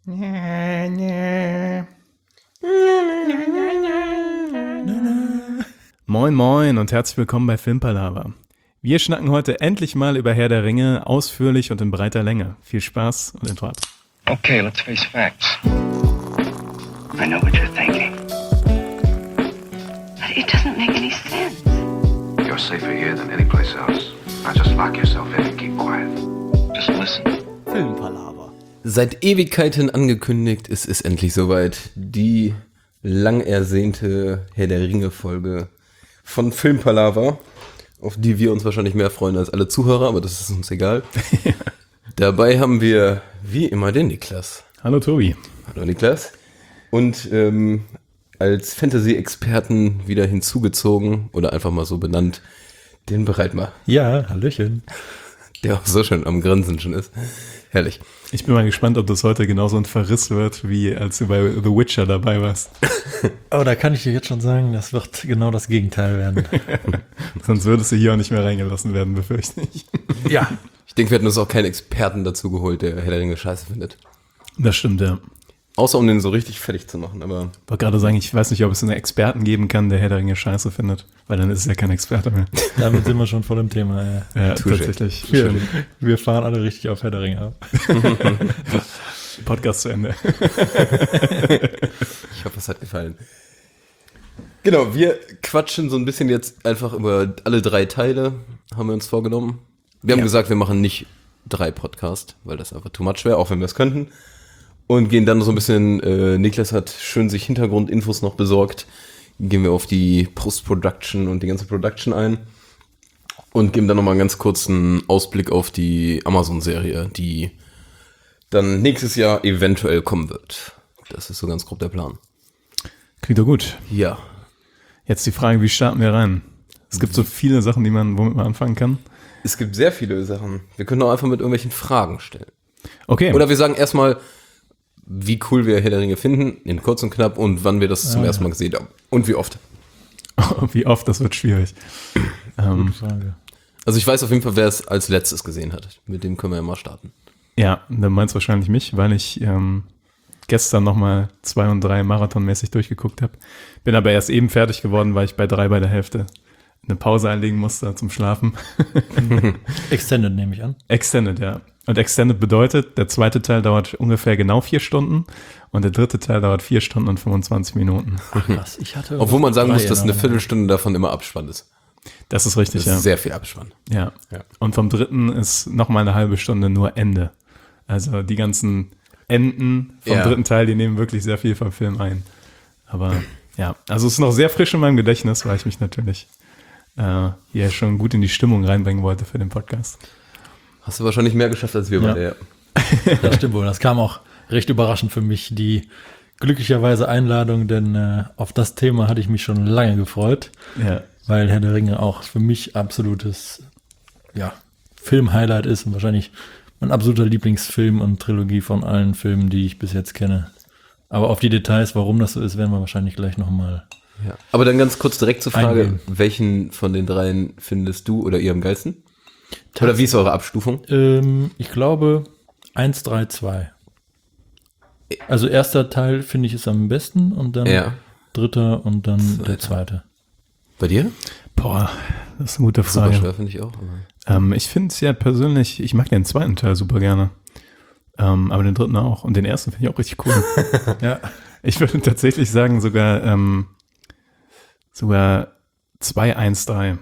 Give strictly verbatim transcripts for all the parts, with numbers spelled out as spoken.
Moin moin und herzlich willkommen bei Filmpalava. Wir schnacken heute endlich mal über Herr der Ringe, ausführlich und in breiter Länge. Viel Spaß und Intro ab. Okay, let's face facts. I know what you're thinking. But it doesn't make any sense. You're safer here than any place else. Now just lock yourself in and keep quiet. Just listen. Filmpalava. Seit Ewigkeiten angekündigt, es ist endlich soweit. Die lang ersehnte Herr der Ringe-Folge von Filmpalava, auf die wir uns wahrscheinlich mehr freuen als alle Zuhörer, aber das ist uns egal. Dabei haben wir, wie immer, den Niklas. Hallo Tobi. Hallo Niklas. Und ähm, als Fantasy-Experten wieder hinzugezogen, oder einfach mal so benannt, den Breitmar. Ja, Hallöchen. Der auch so schön am Grinsen schon ist. Herrlich. Ich bin mal gespannt, ob das heute genauso ein Verriss wird, wie als du bei The Witcher dabei warst. Oh, da kann ich dir jetzt schon sagen, das wird genau das Gegenteil werden. Sonst würdest du hier auch nicht mehr reingelassen werden, befürchte ich. Ja. Ich denke, wir hätten uns auch keinen Experten dazu geholt, der Herr der Ringe scheiße findet. Das stimmt, ja. Außer um den so richtig fertig zu machen, aber... Ich wollte gerade sagen, ich weiß nicht, ob es einen Experten geben kann, der Herr der Ringe scheiße findet, weil dann ist es ja kein Experte mehr. Damit sind wir schon voll im Thema. Ja, Ja, Touché. tatsächlich. wir, Schön. wir fahren alle richtig auf Herr der Ringe ab. Podcast zu Ende. Ich hoffe, es hat gefallen. Genau, wir quatschen so ein bisschen jetzt einfach über alle drei Teile, haben wir uns vorgenommen. Wir haben Ja. gesagt, wir machen nicht drei Podcasts, weil das einfach too much wäre, auch wenn wir es könnten. Und gehen dann so ein bisschen, äh, Niklas hat schön sich Hintergrundinfos noch besorgt, gehen wir auf die Post-Production und die ganze Production ein und geben dann nochmal einen ganz kurzen Ausblick auf die Amazon-Serie, die dann nächstes Jahr eventuell kommen wird. Das ist so ganz grob der Plan. Klingt doch gut. Ja. Jetzt die Frage, wie starten wir rein? Es gibt so viele Sachen, die man, womit man anfangen kann. Es gibt sehr viele Sachen. Wir können auch einfach mit irgendwelchen Fragen stellen. Okay. Oder wir sagen erstmal, wie cool wir Herr der Ringe finden, in kurz und knapp, und wann wir das zum Ah, ersten ja. Mal gesehen haben. Und wie oft. Wie oft, das wird schwierig. Ähm, Frage. Also ich weiß auf jeden Fall, wer es als letztes gesehen hat. Mit dem können wir ja mal starten. ja, dann meinst du wahrscheinlich mich, weil ich ähm, gestern nochmal zwei und drei marathonmäßig durchgeguckt habe. Bin aber erst eben fertig geworden, weil ich bei drei bei der Hälfte eine Pause einlegen musste zum Schlafen. Extended nehme ich an. Extended, ja. Und Extended bedeutet, der zweite Teil dauert ungefähr genau vier Stunden und der dritte Teil dauert vier Stunden und fünfundzwanzig Minuten. Krass, ich hatte... Obwohl man sagen drei muss, dass eine in Viertelstunde davon immer Abspann ist. Das ist richtig, Das ja. ist sehr viel Abspann. ja. Ja. Und vom dritten ist nochmal eine halbe Stunde nur Ende. Also die ganzen Enden vom Ja. dritten Teil, die nehmen wirklich sehr viel vom Film ein. Aber ja, also es ist noch sehr frisch in meinem Gedächtnis, weil ich mich natürlich äh, hier schon gut in die Stimmung reinbringen wollte für den Podcast. Hast du wahrscheinlich mehr geschafft als wir Ja. beide, ja. Das stimmt wohl. Das kam auch recht überraschend für mich, die glücklicherweise Einladung, denn äh, auf das Thema hatte ich mich schon lange gefreut, Ja. weil Herr der Ringe auch für mich absolutes ja, Film-Highlight ist und wahrscheinlich mein absoluter Lieblingsfilm und Trilogie von allen Filmen, die ich bis jetzt kenne. Aber auf die Details, warum das so ist, werden wir wahrscheinlich gleich nochmal. ja. Aber dann ganz kurz direkt zur Frage, Eingehen. welchen von den dreien findest du oder ihr am geilsten? Oder wie ist eure Abstufung? Ähm, ich glaube eins, drei, zwei. Also erster Teil finde ich ist am besten und dann Ja. dritter und dann Zweiter. der zweite. Bei dir? Boah, das ist eine gute Super Frage. schwer, finde ich auch. aber- Ähm, ich finde es ja persönlich, ich mag den zweiten Teil super gerne. Ähm, aber den dritten auch. Und den ersten finde ich auch richtig cool. Ja. Ich würde tatsächlich sagen, sogar, ähm, sogar zwei eins drei.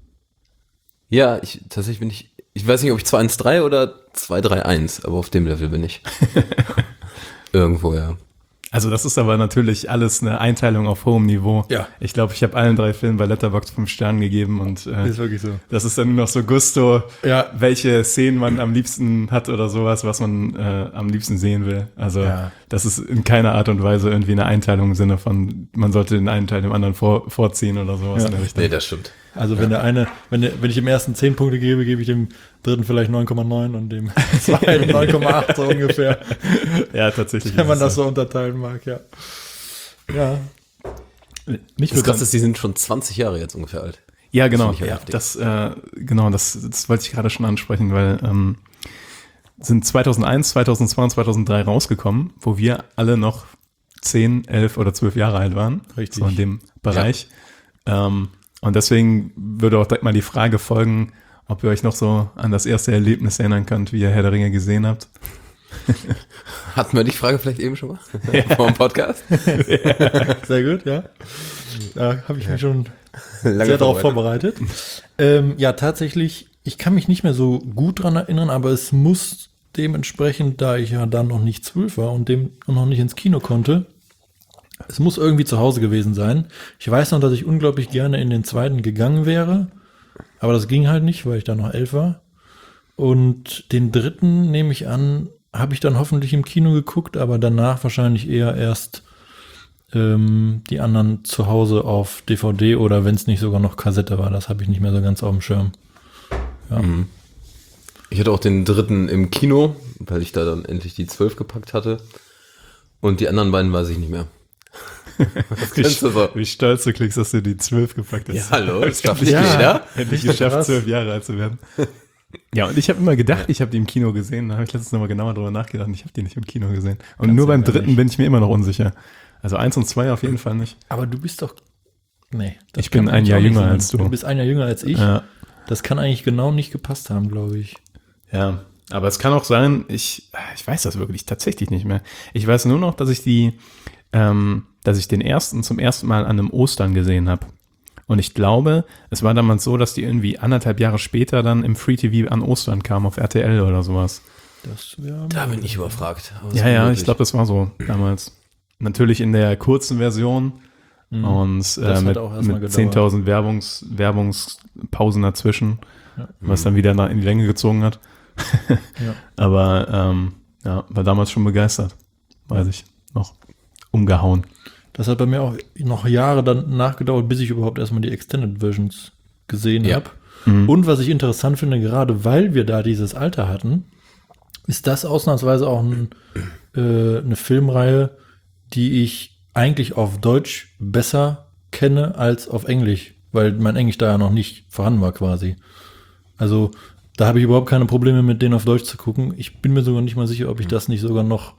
Ja, ich tatsächlich bin ich, ich weiß nicht, ob ich zwei eins drei oder zwei drei eins, aber auf dem Level bin ich. Irgendwo, ja. Also das ist aber natürlich alles eine Einteilung auf hohem Niveau. Ja. Ich glaube, ich habe allen drei Filmen bei Letterboxd fünf Sterne gegeben und äh, Ist wirklich so. das ist dann nur noch so Gusto, Ja. welche Szenen man am liebsten hat oder sowas, was man äh, am liebsten sehen will. Also Ja. das ist in keiner Art und Weise irgendwie eine Einteilung im Sinne von, man sollte den einen Teil dem anderen vor, vorziehen oder sowas Ja. in der Richtung. Nee, das stimmt. Also wenn der eine, wenn, der, wenn ich dem ersten zehn Punkte gebe, gebe ich dem dritten vielleicht neun Komma neun und dem zweiten neun Komma acht so ungefähr. Ja, tatsächlich. Wenn man ist es das so unterteilen mag, ja. Ja. Mich Das würde Krasse ist, die sind schon zwanzig Jahre jetzt ungefähr alt. Ja, genau. Das finde ich Ja, heftig. das, äh, genau, das, das wollte ich gerade schon ansprechen, weil ähm, sind zweitausendeins, zweitausendzwei und zweitausenddrei rausgekommen, wo wir alle noch zehn, elf oder zwölf Jahre alt waren. Richtig. So in dem Bereich. Ja. Ähm, und deswegen würde auch direkt mal die Frage folgen, ob ihr euch noch so an das erste Erlebnis erinnern könnt, wie ihr Herr der Ringe gesehen habt. Hatten wir die Frage vielleicht eben schon mal? Ja. Vor dem Podcast? Ja. Sehr gut, ja. Da habe ich mich schon Lange sehr darauf vorbereitet. ähm, ja, tatsächlich, ich kann mich nicht mehr so gut dran erinnern, aber es muss dementsprechend, da ich ja dann noch nicht zwölf war und dem und noch nicht ins Kino konnte, es muss irgendwie zu Hause gewesen sein. Ich weiß noch, dass ich unglaublich gerne in den zweiten gegangen wäre, aber das ging halt nicht, weil ich da noch elf war. Und den dritten, nehme ich an, habe ich dann hoffentlich im Kino geguckt, aber danach wahrscheinlich eher erst ähm, die anderen zu Hause auf D V D oder wenn es nicht sogar noch Kassette war, das habe ich nicht mehr so ganz auf dem Schirm. Ja. Mhm. Ich hatte auch den dritten im Kino, weil ich da dann endlich die zwölf gepackt hatte. Und die anderen beiden weiß ich nicht mehr. Wie, so? wie stolz du klingst, dass du die zwölf gepackt hast. Ja, hallo, das schafft nicht ja. jeder. Hätte ich geschafft, zwölf Jahre alt zu werden. Ja, und ich habe immer gedacht, ich habe die im Kino gesehen. Da habe ich letztens nochmal genauer drüber nachgedacht und ich habe die nicht im Kino gesehen. Und Ganz nur beim dritten nicht. bin ich mir immer noch unsicher. Also eins und zwei auf jeden Fall nicht. Aber du bist doch, nee. das Ich bin kann ein eigentlich Jahr auch nicht jünger sein. als du. Du bist ein Jahr jünger als ich. Ja. Das kann eigentlich genau nicht gepasst haben, glaube ich. Ja, aber es kann auch sein, ich, ich weiß das wirklich tatsächlich nicht mehr. Ich weiß nur noch, dass ich die, ähm, dass ich den ersten zum ersten Mal an einem Ostern gesehen habe. Und ich glaube, es war damals so, dass die irgendwie anderthalb Jahre später dann im Free T V an Ostern kam, auf R T L oder sowas. Das wäre Da bin ich überfragt. Aber Ja, ist ja, möglich. ich glaube, das war so damals. Natürlich in der kurzen Version und äh, hat mit, auch erst mal mit gedauert. zehntausend Werbungs, Werbungspausen dazwischen, Ja. was dann wieder nach, in die Länge gezogen hat. Ja. Aber ähm, ja, war damals schon begeistert, weiß ich noch. Umgehauen. Das hat bei mir auch noch Jahre dann nachgedauert, bis ich überhaupt erstmal die Extended Versions gesehen Ja. habe. Und was ich interessant finde, gerade weil wir da dieses Alter hatten, ist das ausnahmsweise auch ein, äh, eine Filmreihe, die ich eigentlich auf Deutsch besser kenne als auf Englisch, weil mein Englisch da ja noch nicht vorhanden war quasi. Also da habe ich überhaupt keine Probleme mit denen auf Deutsch zu gucken. Ich bin mir sogar nicht mal sicher, ob ich das nicht sogar noch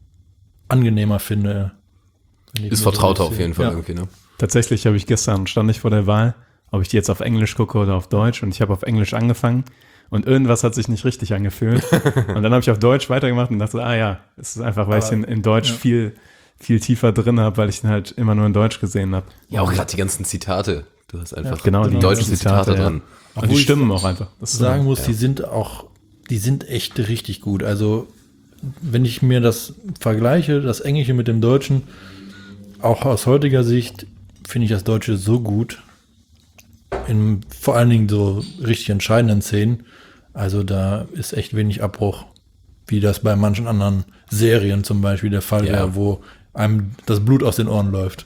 angenehmer finde. wenn ich Ist mir so vertrauter ein auf jeden Fall ja. irgendwie, ne? Tatsächlich habe ich gestern, stand ich vor der Wahl, ob ich die jetzt auf Englisch gucke oder auf Deutsch, und ich habe auf Englisch angefangen und irgendwas hat sich nicht richtig angefühlt. Und dann habe ich auf Deutsch weitergemacht und dachte, ah ja, es ist einfach, weil ich Aber, den in Deutsch ja. viel, viel tiefer drin habe, weil ich den halt immer nur in Deutsch gesehen habe. Ja, auch gerade die ganzen Zitate. Du hast einfach Ja, genau, die die deutschen ganzen Zitate, Zitate, ja. dran. Und Obwohl die ich stimmen auch einfach. Das ist sagen so, muss, ja. die sind auch, die sind echt richtig gut. Also wenn ich mir das vergleiche, das Englische mit dem Deutschen, auch aus heutiger Sicht finde ich das Deutsche so gut. In vor allen Dingen so richtig entscheidenden Szenen. Also da ist echt wenig Abbruch, wie das bei manchen anderen Serien zum Beispiel der Fall Ja. wäre, wo einem das Blut aus den Ohren läuft.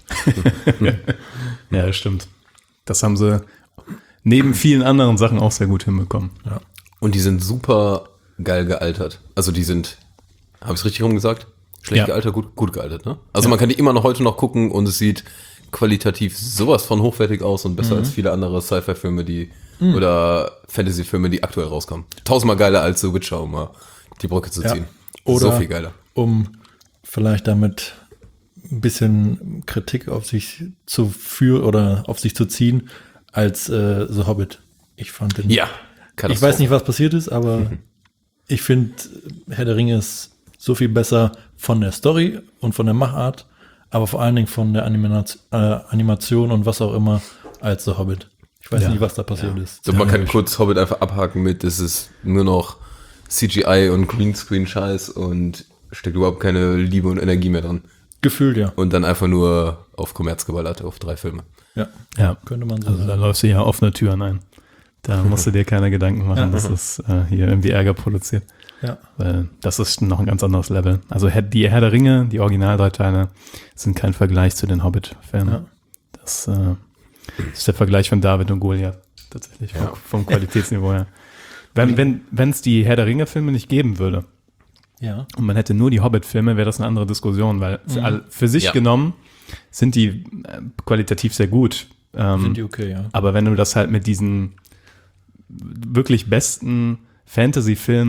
Ja, das stimmt. Das haben sie neben vielen anderen Sachen auch sehr gut hinbekommen. Ja. Und die sind super geil gealtert. Also die sind, habe ich es richtig rumgesagt? Schlecht Ja. gealtert, gut, gut gealtert, ne? Also man kann die immer noch heute noch gucken und es sieht qualitativ sowas von hochwertig aus und besser als viele andere Sci-Fi-Filme, die oder Fantasy-Filme, die aktuell rauskommen. Tausendmal geiler als The Witcher, um mal die Brücke zu Ja. ziehen. Oder- so viel geiler. Um vielleicht damit ein bisschen Kritik auf sich zu führen oder auf sich zu ziehen, als äh, The Hobbit. Ich fand den. Ja. Ich weiß nicht, was passiert ist, aber ich finde, Herr der Ringe ist so viel besser von der Story und von der Machart, aber vor allen Dingen von der Animation, äh, Animation und was auch immer als The Hobbit. Ich weiß Ja. nicht, was da passiert ist. So, man kann kurz Hobbit einfach abhaken mit, es ist nur noch C G I und Greenscreen-Scheiß und steckt überhaupt keine Liebe und Energie mehr dran. Gefühlt, ja. Und dann einfach nur auf Kommerz geballert, auf drei Filme. Ja, Ja, könnte man so also da sagen. läufst du ja offene Türen ein. Da musst du dir keine Gedanken machen, Ja. dass es äh, hier irgendwie Ärger produziert. Ja. Weil das ist noch ein ganz anderes Level. Also Herr- die Herr der Ringe, die Original drei Teile, sind kein Vergleich zu den Hobbit-Filmen. Ja. Das äh, ist der Vergleich von David und Goliath. Tatsächlich, vom, Ja. vom Qualitätsniveau her. Wenn wenn wenn es die Herr der Ringe-Filme nicht geben würde Ja. und man hätte nur die Hobbit-Filme, wäre das eine andere Diskussion, weil für, all- für sich Ja. genommen sind die äh, qualitativ sehr gut. Ähm, Finde ich okay, ja. aber wenn du das halt mit diesen wirklich besten Fantasy-Filmen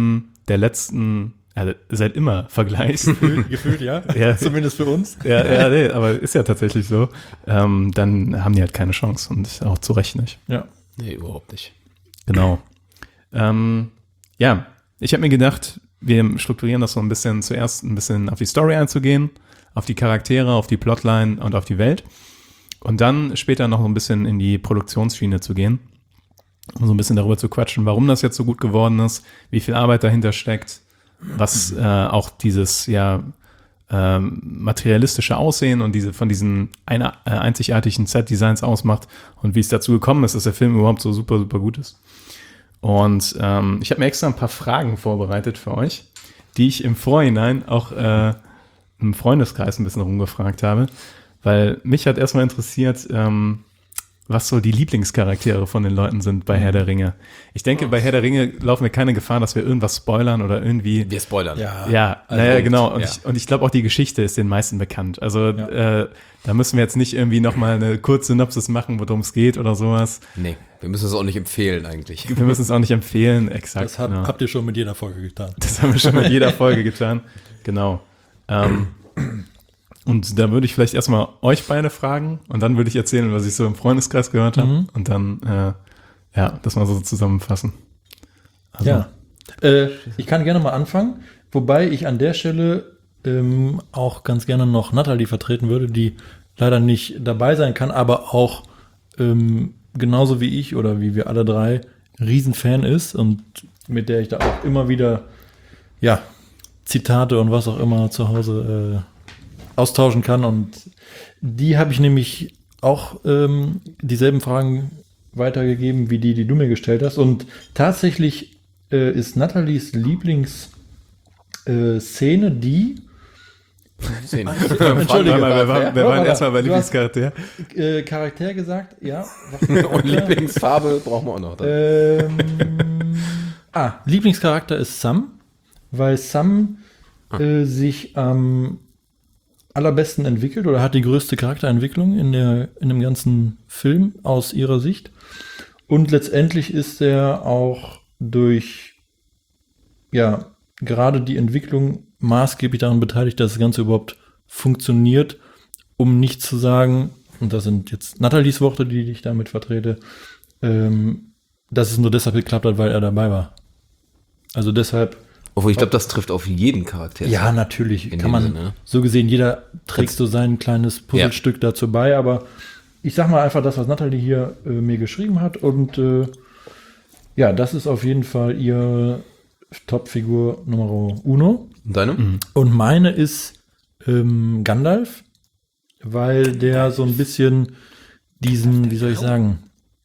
der letzten, also seit immer vergleichst. Gefühlt, gefühlt ja. Ja. Zumindest für uns. ja, ja, nee, aber ist ja tatsächlich so. Ähm, dann haben die halt keine Chance und auch zu Recht nicht. Ja. Nee, überhaupt nicht. Genau. Ähm, ja, ich habe mir gedacht, wir strukturieren das so ein bisschen, zuerst ein bisschen auf die Story einzugehen, auf die Charaktere, auf die Plotline und auf die Welt. Und dann später noch so ein bisschen in die Produktionsschiene zu gehen, um so ein bisschen darüber zu quatschen, warum das jetzt so gut geworden ist, wie viel Arbeit dahinter steckt, was äh, auch dieses ja ähm, materialistische Aussehen und diese von diesen einer, äh, einzigartigen Set-Designs ausmacht und wie es dazu gekommen ist, dass der Film überhaupt so super, super gut ist. Und ähm, ich habe mir extra ein paar Fragen vorbereitet für euch, die ich im Vorhinein auch äh, im Freundeskreis ein bisschen rumgefragt habe, weil mich hat erstmal interessiert, ähm, was so die Lieblingscharaktere von den Leuten sind bei Herr der Ringe. Ich denke, bei Herr der Ringe laufen wir keine Gefahr, dass wir irgendwas spoilern oder irgendwie... Wir spoilern. Ja. Ja, Also, naja, genau. Und ja. ich, und ich glaube auch, die Geschichte ist den meisten bekannt. Also äh, da müssen wir jetzt nicht irgendwie nochmal eine kurze Synopsis machen, worum es geht oder sowas. Nee, wir müssen es auch nicht empfehlen eigentlich. Wir müssen es auch nicht empfehlen, exakt. Das hab, genau. habt ihr schon mit jeder Folge getan. Das haben wir schon mit jeder Folge getan. Genau. Ähm, und da würde ich vielleicht erstmal euch beide fragen und dann würde ich erzählen, was ich so im Freundeskreis gehört habe Mhm. und dann, äh, ja, das mal so zusammenfassen. Also, Ja. Äh, ich kann gerne mal anfangen, wobei ich an der Stelle ähm, auch ganz gerne noch Natalie vertreten würde, die leider nicht dabei sein kann, aber auch ähm, genauso wie ich oder wie wir alle drei Riesenfan ist und mit der ich da auch immer wieder ja, Zitate und was auch immer zu Hause äh, austauschen kann. Und die habe ich nämlich auch ähm, dieselben Fragen weitergegeben, wie die, die du mir gestellt hast. Und tatsächlich äh, ist Nathalies Lieblingsszene äh, Szene die Entschuldige. Warte mal, wer war, wer war Ja, erstmal bei du hast- Lieblingscharakter? äh, Charakter gesagt, ja. Und Lieblingsfarbe brauchen wir auch noch. Dann. Ähm, ah, Lieblingscharakter ist Sam, weil Sam äh, sich am allerbesten entwickelt oder hat die größte Charakterentwicklung in, der, in dem ganzen Film aus ihrer Sicht. Und letztendlich ist er auch durch, ja, gerade die Entwicklung maßgeblich daran beteiligt, dass das Ganze überhaupt funktioniert, um nicht zu sagen, und das sind jetzt Nathalies Worte, die ich damit vertrete, ähm, dass es nur deshalb geklappt hat, weil er dabei war. Also deshalb. Obwohl, ich glaube, das trifft auf jeden Charakter. Ja, natürlich. In Kann dem man Sinne. so gesehen, jeder trägt so sein kleines Puzzlestück dazu bei, aber ich sag mal einfach das, was Nathalie hier äh, mir geschrieben hat und äh, ja, das ist auf jeden Fall ihr Topfigur Numero uno. Und deine? Und meine ist ähm, Gandalf, weil der so ein bisschen diesen, wie soll ich sagen,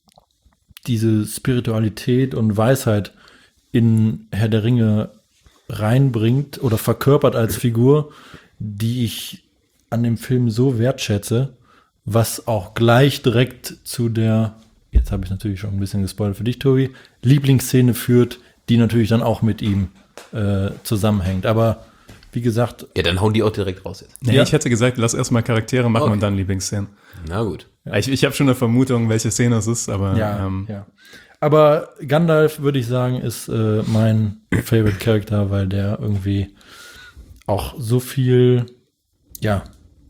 diese Spiritualität und Weisheit in Herr der Ringe reinbringt oder verkörpert als Figur, die ich an dem Film so wertschätze, was auch gleich direkt zu der, jetzt habe ich natürlich schon ein bisschen gespoilert für dich, Tobi, Lieblingsszene führt, die natürlich dann auch mit ihm äh, zusammenhängt. Aber wie gesagt, Ja, dann hauen die auch direkt raus jetzt. Nee, Ja. ich hätte gesagt, lass erstmal Charaktere machen Okay. und dann Lieblingsszenen. Na gut. Ja. Ich, ich habe schon eine Vermutung, welche Szene es ist, aber ja, ähm, ja. Aber Gandalf, würde ich sagen, ist äh, mein Favorite Character, weil der irgendwie auch so viel, ja,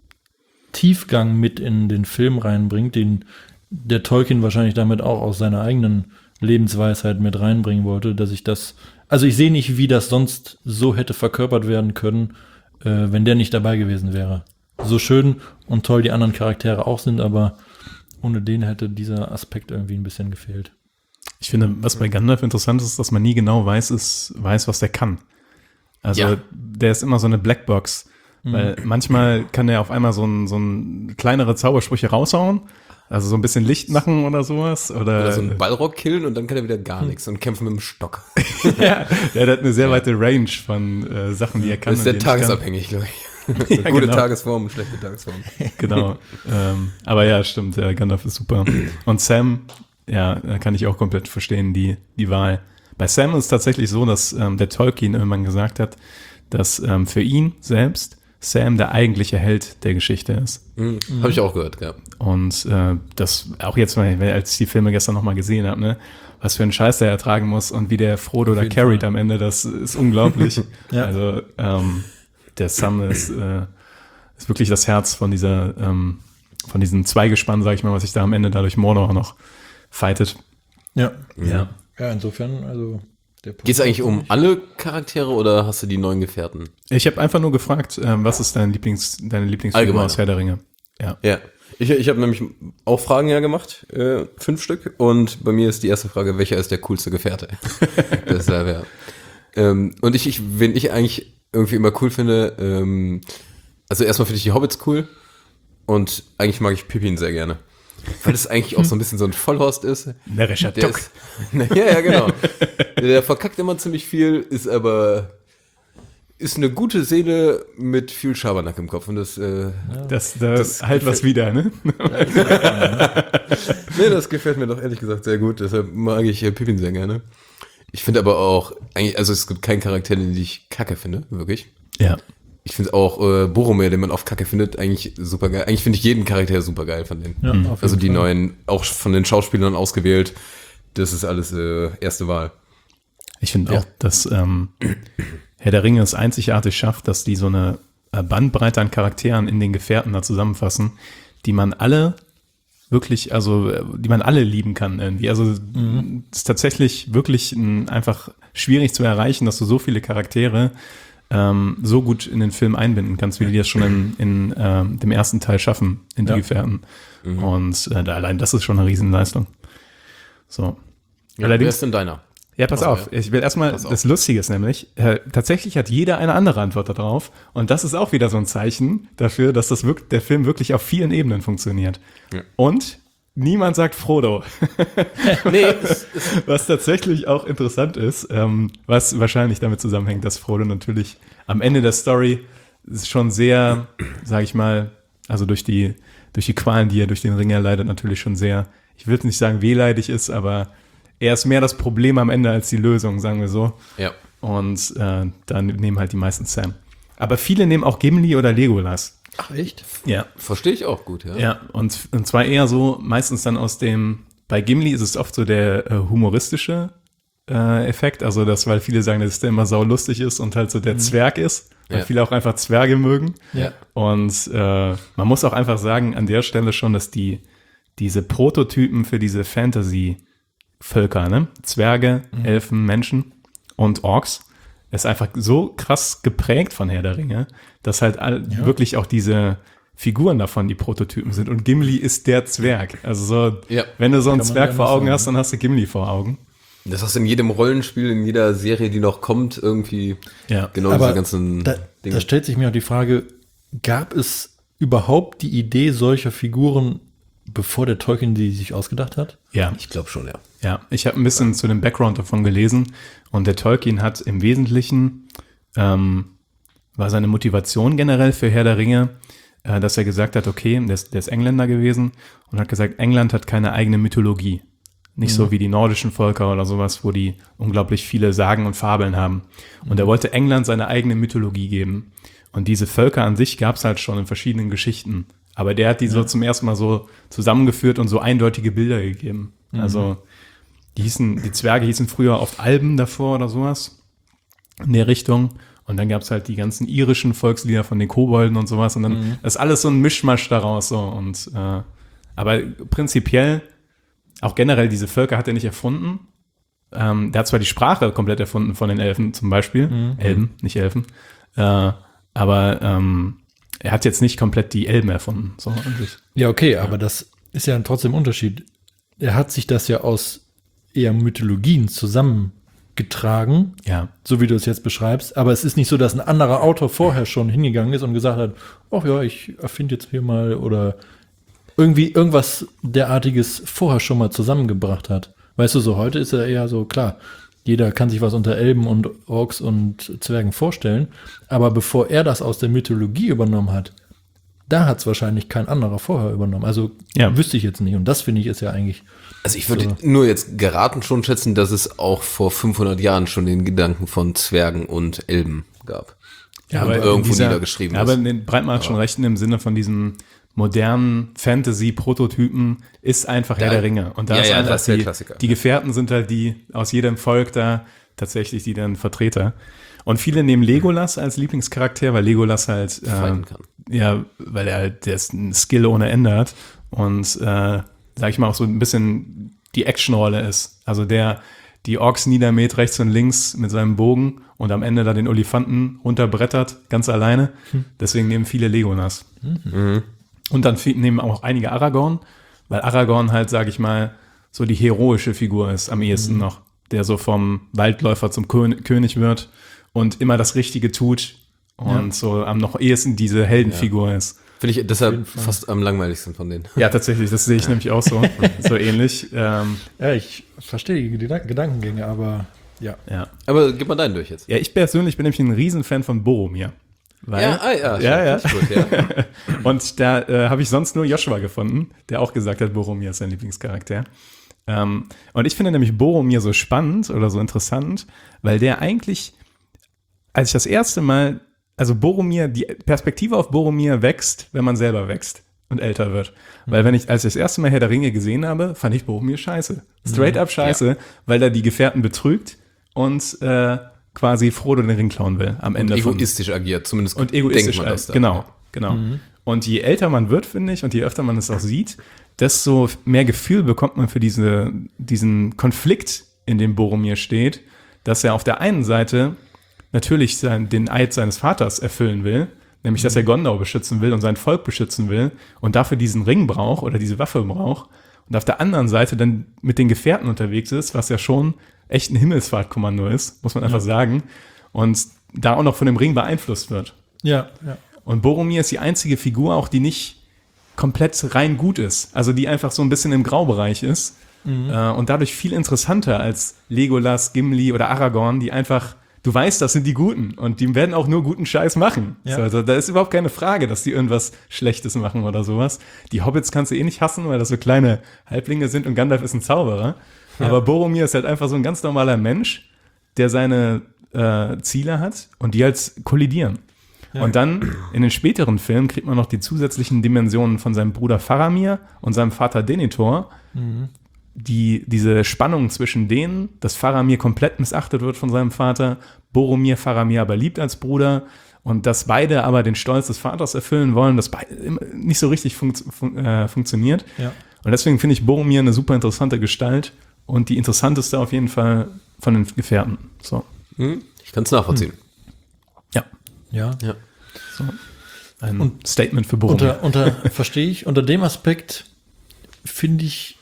Tiefgang mit in den Film reinbringt, den der Tolkien wahrscheinlich damit auch aus seiner eigenen Lebensweisheit mit reinbringen wollte, dass ich das, also ich sehe nicht, wie das sonst so hätte verkörpert werden können, äh, wenn der nicht dabei gewesen wäre. So schön und toll die anderen Charaktere auch sind, aber ohne den hätte dieser Aspekt irgendwie ein bisschen gefehlt. ich finde, was bei Gandalf interessant ist, dass man nie genau weiß, ist, weiß, was der kann. Also Ja. der ist immer so eine Blackbox, weil manchmal kann er auf einmal so ein, so ein kleinere Zaubersprüche raushauen, also so ein bisschen Licht machen oder sowas. Oder, Oder so einen Ballrock killen und dann kann er wieder gar nichts und kämpfen mit dem Stock. ja, der hat eine sehr weite Range von äh, Sachen, die er kann. Das ist und sehr die er nicht kann. tagesabhängig, glaube ich. Ja, Gute genau. Tagesform, schlechte Tagesform. Genau. ähm, aber ja, stimmt, der Gandalf ist super. Und Sam, ja, da kann ich auch komplett verstehen, die, die Wahl. Bei Sam ist es tatsächlich so, dass ähm, der Tolkien irgendwann gesagt hat, dass ähm, für ihn selbst Sam der eigentliche Held der Geschichte ist. Mhm. Habe ich auch gehört, ja. Und äh, das auch jetzt, mal, als ich die Filme gestern nochmal gesehen habe, ne, was für einen Scheiß der ertragen muss und wie der Frodo da carried Fall. Am Ende, das ist unglaublich. ja. Also ähm, der Sam ist, äh, ist wirklich das Herz von dieser, ähm, von diesem Zweigespann, sag ich mal, was sich da am Ende dadurch Mordor noch fightet. Ja. Ja. Ja, insofern, also geht es eigentlich um alle Charaktere oder hast du die neuen Gefährten? Ich habe einfach nur gefragt, ähm, was ist dein Lieblings, deine Lieblingsfigur aus Herr der Ringe? Ja. Ja. Ich, ich habe nämlich auch Fragen ja gemacht, äh, fünf Stück. Und bei mir ist die erste Frage, welcher ist der coolste Gefährte? Deshalb, ja. Ähm, und ich, ich, wen ich eigentlich irgendwie immer cool finde, ähm, also erstmal finde ich die Hobbits cool. Und eigentlich mag ich Pippin sehr gerne. Weil es eigentlich auch so ein bisschen so ein Vollhorst ist. Närrischer Duck. Ja, ja, genau. Der verkackt immer ziemlich viel, ist aber ist eine gute Seele mit viel Schabernack im Kopf. Und das, äh, das, das, das halt was wieder, ne? Nee, das gefällt mir doch ehrlich gesagt sehr gut. Deshalb mag ich äh, Pippin sehr gerne. Ich finde aber auch, eigentlich, also es gibt keinen Charakter, den ich kacke finde, wirklich. Ja. Ich finde auch äh, Boromir, den man oft kacke findet, eigentlich super geil. Eigentlich finde ich jeden Charakter super geil von denen. Ja, mhm. Also die Fall. neuen, auch von den Schauspielern ausgewählt. Das ist alles äh, erste Wahl. Ich finde ja. auch, dass ähm, Herr der Ringe es einzigartig schafft, dass die so eine Bandbreite an Charakteren in den Gefährten da zusammenfassen, die man alle wirklich, also die man alle lieben kann irgendwie. Also mhm. es ist tatsächlich wirklich ein, einfach schwierig zu erreichen, dass du so viele Charaktere ähm, so gut in den Film einbinden kannst, wie die das schon in, in ähm, dem ersten Teil schaffen, in die ja. Gefährten. Mhm. Und äh, allein das ist schon eine Riesenleistung. So. Ja, Allerdings, wer ist denn deiner? Ja, pass auf, ich will erstmal, das Lustige ist nämlich, äh, tatsächlich hat jeder eine andere Antwort darauf und das ist auch wieder so ein Zeichen dafür, dass das wirk- der Film wirklich auf vielen Ebenen funktioniert. Ja. Und niemand sagt Frodo. Nee. Was tatsächlich auch interessant ist, ähm, was wahrscheinlich damit zusammenhängt, dass Frodo natürlich am Ende der Story ist schon sehr, sag ich mal, also durch die, durch die Qualen, die er durch den Ring erleidet, natürlich schon sehr, ich will nicht sagen wehleidig ist, aber er ist mehr das Problem am Ende als die Lösung, sagen wir so. Ja. Und äh, dann nehmen halt die meisten Sam. Aber viele nehmen auch Gimli oder Legolas. Ach, echt? Ja. Verstehe ich auch gut, ja. Ja, und, und zwar eher so, meistens dann aus dem, bei Gimli ist es oft so der äh, humoristische äh, Effekt, also das, weil viele sagen, dass der immer saulustig ist und halt so der mhm. Zwerg ist, weil ja. viele auch einfach Zwerge mögen. Ja. Und äh, man muss auch einfach sagen, an der Stelle schon, dass die diese Prototypen für diese Fantasy- Völker, ne? Zwerge, mhm. Elfen, Menschen und Orks ist einfach so krass geprägt von Herr der Ringe, dass halt all, ja. wirklich auch diese Figuren davon die Prototypen sind. Und Gimli ist der Zwerg. Also so, ja. wenn du so einen Kann man Zwerg ja vor Augen sagen. hast, dann hast du Gimli vor Augen. Das hast du in jedem Rollenspiel, in jeder Serie, die noch kommt, irgendwie ja. genau Aber diese ganzen da, Dinge. Da stellt sich mir auch die Frage, gab es überhaupt die Idee solcher Figuren, bevor der Tolkien die sich ausgedacht hat? Ja. Ich glaube schon, ja. Ja, ich habe ein bisschen zu dem Background davon gelesen und der Tolkien hat im Wesentlichen, ähm, war seine Motivation generell für Herr der Ringe, äh, dass er gesagt hat, okay, der ist, der ist Engländer gewesen und hat gesagt, England hat keine eigene Mythologie. Nicht mhm. so wie die nordischen Völker oder sowas, wo die unglaublich viele Sagen und Fabeln haben. Und er wollte England seine eigene Mythologie geben. Und diese Völker an sich gab es halt schon in verschiedenen Geschichten. Aber der hat die ja. so zum ersten Mal so zusammengeführt und so eindeutige Bilder gegeben. Mhm. Also die hießen, die Zwerge hießen früher oft Alben davor oder sowas in der Richtung. Und dann gab es halt die ganzen irischen Volkslieder von den Kobolden und sowas. Und dann mhm. ist alles so ein Mischmasch daraus. So. Und, äh, aber prinzipiell, auch generell diese Völker hat er nicht erfunden. Ähm, der hat zwar die Sprache komplett erfunden von den Elfen zum Beispiel. Mhm. Elben, nicht Elfen. Äh, aber ähm, er hat jetzt nicht komplett die Elben erfunden. So eigentlich. Ja, okay, ja. aber das ist ja trotzdem ein Unterschied. Er hat sich das ja aus eher Mythologien zusammengetragen, ja. so wie du es jetzt beschreibst. Aber es ist nicht so, dass ein anderer Autor vorher schon hingegangen ist und gesagt hat, ach ja, ich erfinde jetzt hier mal oder irgendwie irgendwas derartiges vorher schon mal zusammengebracht hat. Weißt du, so heute ist er eher so, klar, jeder kann sich was unter Elben und Orks und Zwergen vorstellen. Aber bevor er das aus der Mythologie übernommen hat, da hat es wahrscheinlich kein anderer vorher übernommen. Also ja. wüsste ich jetzt nicht. Und das finde ich ist ja eigentlich. Also ich würde so. nur jetzt geraten schon schätzen, dass es auch vor fünfhundert Jahren schon den Gedanken von Zwergen und Elben gab. Ja, aber irgendwo in dieser, niedergeschrieben ja, ist. aber den Breitmann hat schon recht im Sinne von diesem modernen Fantasy-Prototypen ist einfach Herr Ja. der Ringe. Und da Ja, ist ja, einfach das ist der die, Klassiker. die Gefährten sind halt die aus jedem Volk da tatsächlich die dann Vertreter. Und viele nehmen Legolas als Lieblingscharakter, weil Legolas halt Fighten äh, kann. ja, weil er halt der ist ein Skill ohne Ende hat und äh, sag ich mal auch so ein bisschen die Actionrolle ist. Also der die Orks niedermäht rechts und links mit seinem Bogen und am Ende da den Olifanten runterbrettert, ganz alleine. Deswegen nehmen viele Legolas. Mhm. Und dann viel, nehmen auch einige Aragorn, weil Aragorn halt, sag ich mal, so die heroische Figur ist am ehesten noch, der so vom Waldläufer zum Kön- König wird und immer das Richtige tut und Ja. so am noch ehesten diese Heldenfigur ist. Finde ich deshalb fast am langweiligsten von denen. Ja, tatsächlich, das sehe ich nämlich auch so, so ähnlich. Ähm, Ja, ich verstehe die Gedank- Gedankengänge, aber ja. ja. Aber gib mal deinen durch jetzt. ja, ich persönlich bin nämlich ein Riesenfan von Boromir. Weil, Ja, ah, ja, ja, ja. stimmt, gut, ja. Und da äh, habe ich sonst nur Joshua gefunden, der auch gesagt hat, Boromir ist sein Lieblingscharakter. Ähm, und ich finde nämlich Boromir so spannend oder so interessant, weil der eigentlich, als ich das erste Mal, also Boromir, die Perspektive auf Boromir wächst, wenn man selber wächst und älter wird. Weil wenn ich, als ich das erste Mal Herr der Ringe gesehen habe, fand ich Boromir scheiße. Straight up scheiße, weil er die Gefährten betrügt und äh, quasi Frodo den Ring klauen will am Ende von Egoistisch agiert, zumindest und egoistisch denkt man das als, da. genau, genau. Und je älter man wird, finde ich, und je öfter man es auch sieht, desto mehr Gefühl bekommt man für diese, diesen Konflikt, in dem Boromir steht, dass er auf der einen Seite natürlich sein, den Eid seines Vaters erfüllen will, nämlich, dass er Gondor beschützen will und sein Volk beschützen will und dafür diesen Ring braucht oder diese Waffe braucht und auf der anderen Seite dann mit den Gefährten unterwegs ist, was ja schon echt ein Himmelsfahrtkommando ist, muss man einfach sagen, und da auch noch von dem Ring beeinflusst wird. Ja, ja. Und Boromir ist die einzige Figur auch, die nicht komplett rein gut ist. Also die einfach so ein bisschen im Graubereich ist. Äh, und dadurch viel interessanter als Legolas, Gimli oder Aragorn, die einfach, du weißt, das sind die Guten. Und die werden auch nur guten Scheiß machen. Ja. So, also da ist überhaupt keine Frage, dass die irgendwas Schlechtes machen oder sowas. Die Hobbits kannst du eh nicht hassen, weil das so kleine Halblinge sind und Gandalf ist ein Zauberer. Ja. Aber Boromir ist halt einfach so ein ganz normaler Mensch, der seine äh, Ziele hat und die halt kollidieren. Und dann in den späteren Filmen kriegt man noch die zusätzlichen Dimensionen von seinem Bruder Faramir und seinem Vater Denethor, Mhm. die diese Spannung zwischen denen, dass Faramir komplett missachtet wird von seinem Vater, Boromir Faramir aber liebt als Bruder und dass beide aber den Stolz des Vaters erfüllen wollen, dass beide immer nicht so richtig funkt, fun, äh, funktioniert. Ja. Und deswegen finde ich Boromir eine super interessante Gestalt und die interessanteste auf jeden Fall von den Gefährten. So. Hm? Ich kann es nachvollziehen. Ja. Ja. Ja. So. Ein Und Statement für Boromir. Unter, unter verstehe ich, unter dem Aspekt finde ich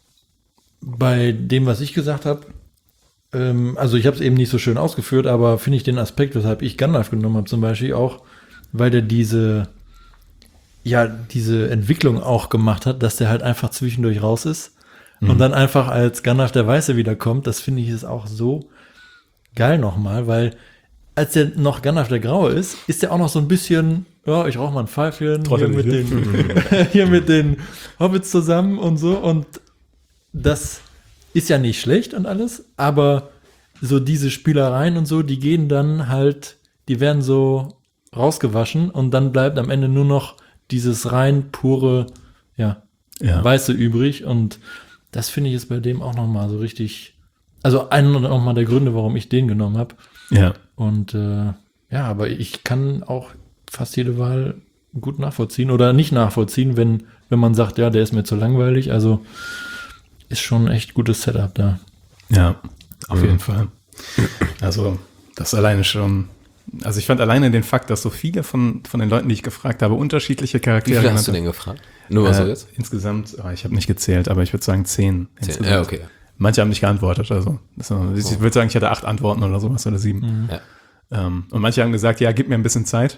bei dem, was ich gesagt habe, ähm, also ich habe es eben nicht so schön ausgeführt, aber finde ich den Aspekt, weshalb ich Gandalf genommen habe zum Beispiel auch, weil der diese, ja, diese Entwicklung auch gemacht hat, dass der halt einfach zwischendurch raus ist und dann einfach als Gandalf der Weiße wiederkommt. Das finde ich ist auch so geil nochmal, weil als der noch Gandalf der Graue ist, ist der auch noch so ein bisschen, ja, ich rauche mal ein Pfeifchen hier Trottelig, mit, ne? den, hier mit den Hobbits zusammen und so. Und das ist ja nicht schlecht und alles, aber so diese Spielereien und so, die gehen dann halt, die werden so rausgewaschen und dann bleibt am Ende nur noch dieses rein pure, ja, Ja. Weiße übrig. Und das finde ich ist bei dem auch nochmal so richtig, also einer nochmal der Gründe, warum ich den genommen habe. Ja. Und äh, ja, aber ich kann auch fast jede Wahl gut nachvollziehen oder nicht nachvollziehen, wenn, wenn man sagt, ja, der ist mir zu langweilig. Also ist schon ein echt gutes Setup da. Ja, auf jeden Fall. Also, das alleine schon. Also, ich fand alleine den Fakt, dass so viele von, von den Leuten, die ich gefragt habe, unterschiedliche Wie Charaktere viele hast du genannt denn gefragt? Nur was haben. so Äh, jetzt? insgesamt, oh, ich habe nicht gezählt, aber ich würde sagen zehn. Zehn. insgesamt. Ja, okay. Manche haben nicht geantwortet, also. Das, ich würde sagen, ich hatte acht Antworten oder sowas oder sieben. Ja. Ähm, und manche haben gesagt, ja, gib mir ein bisschen Zeit.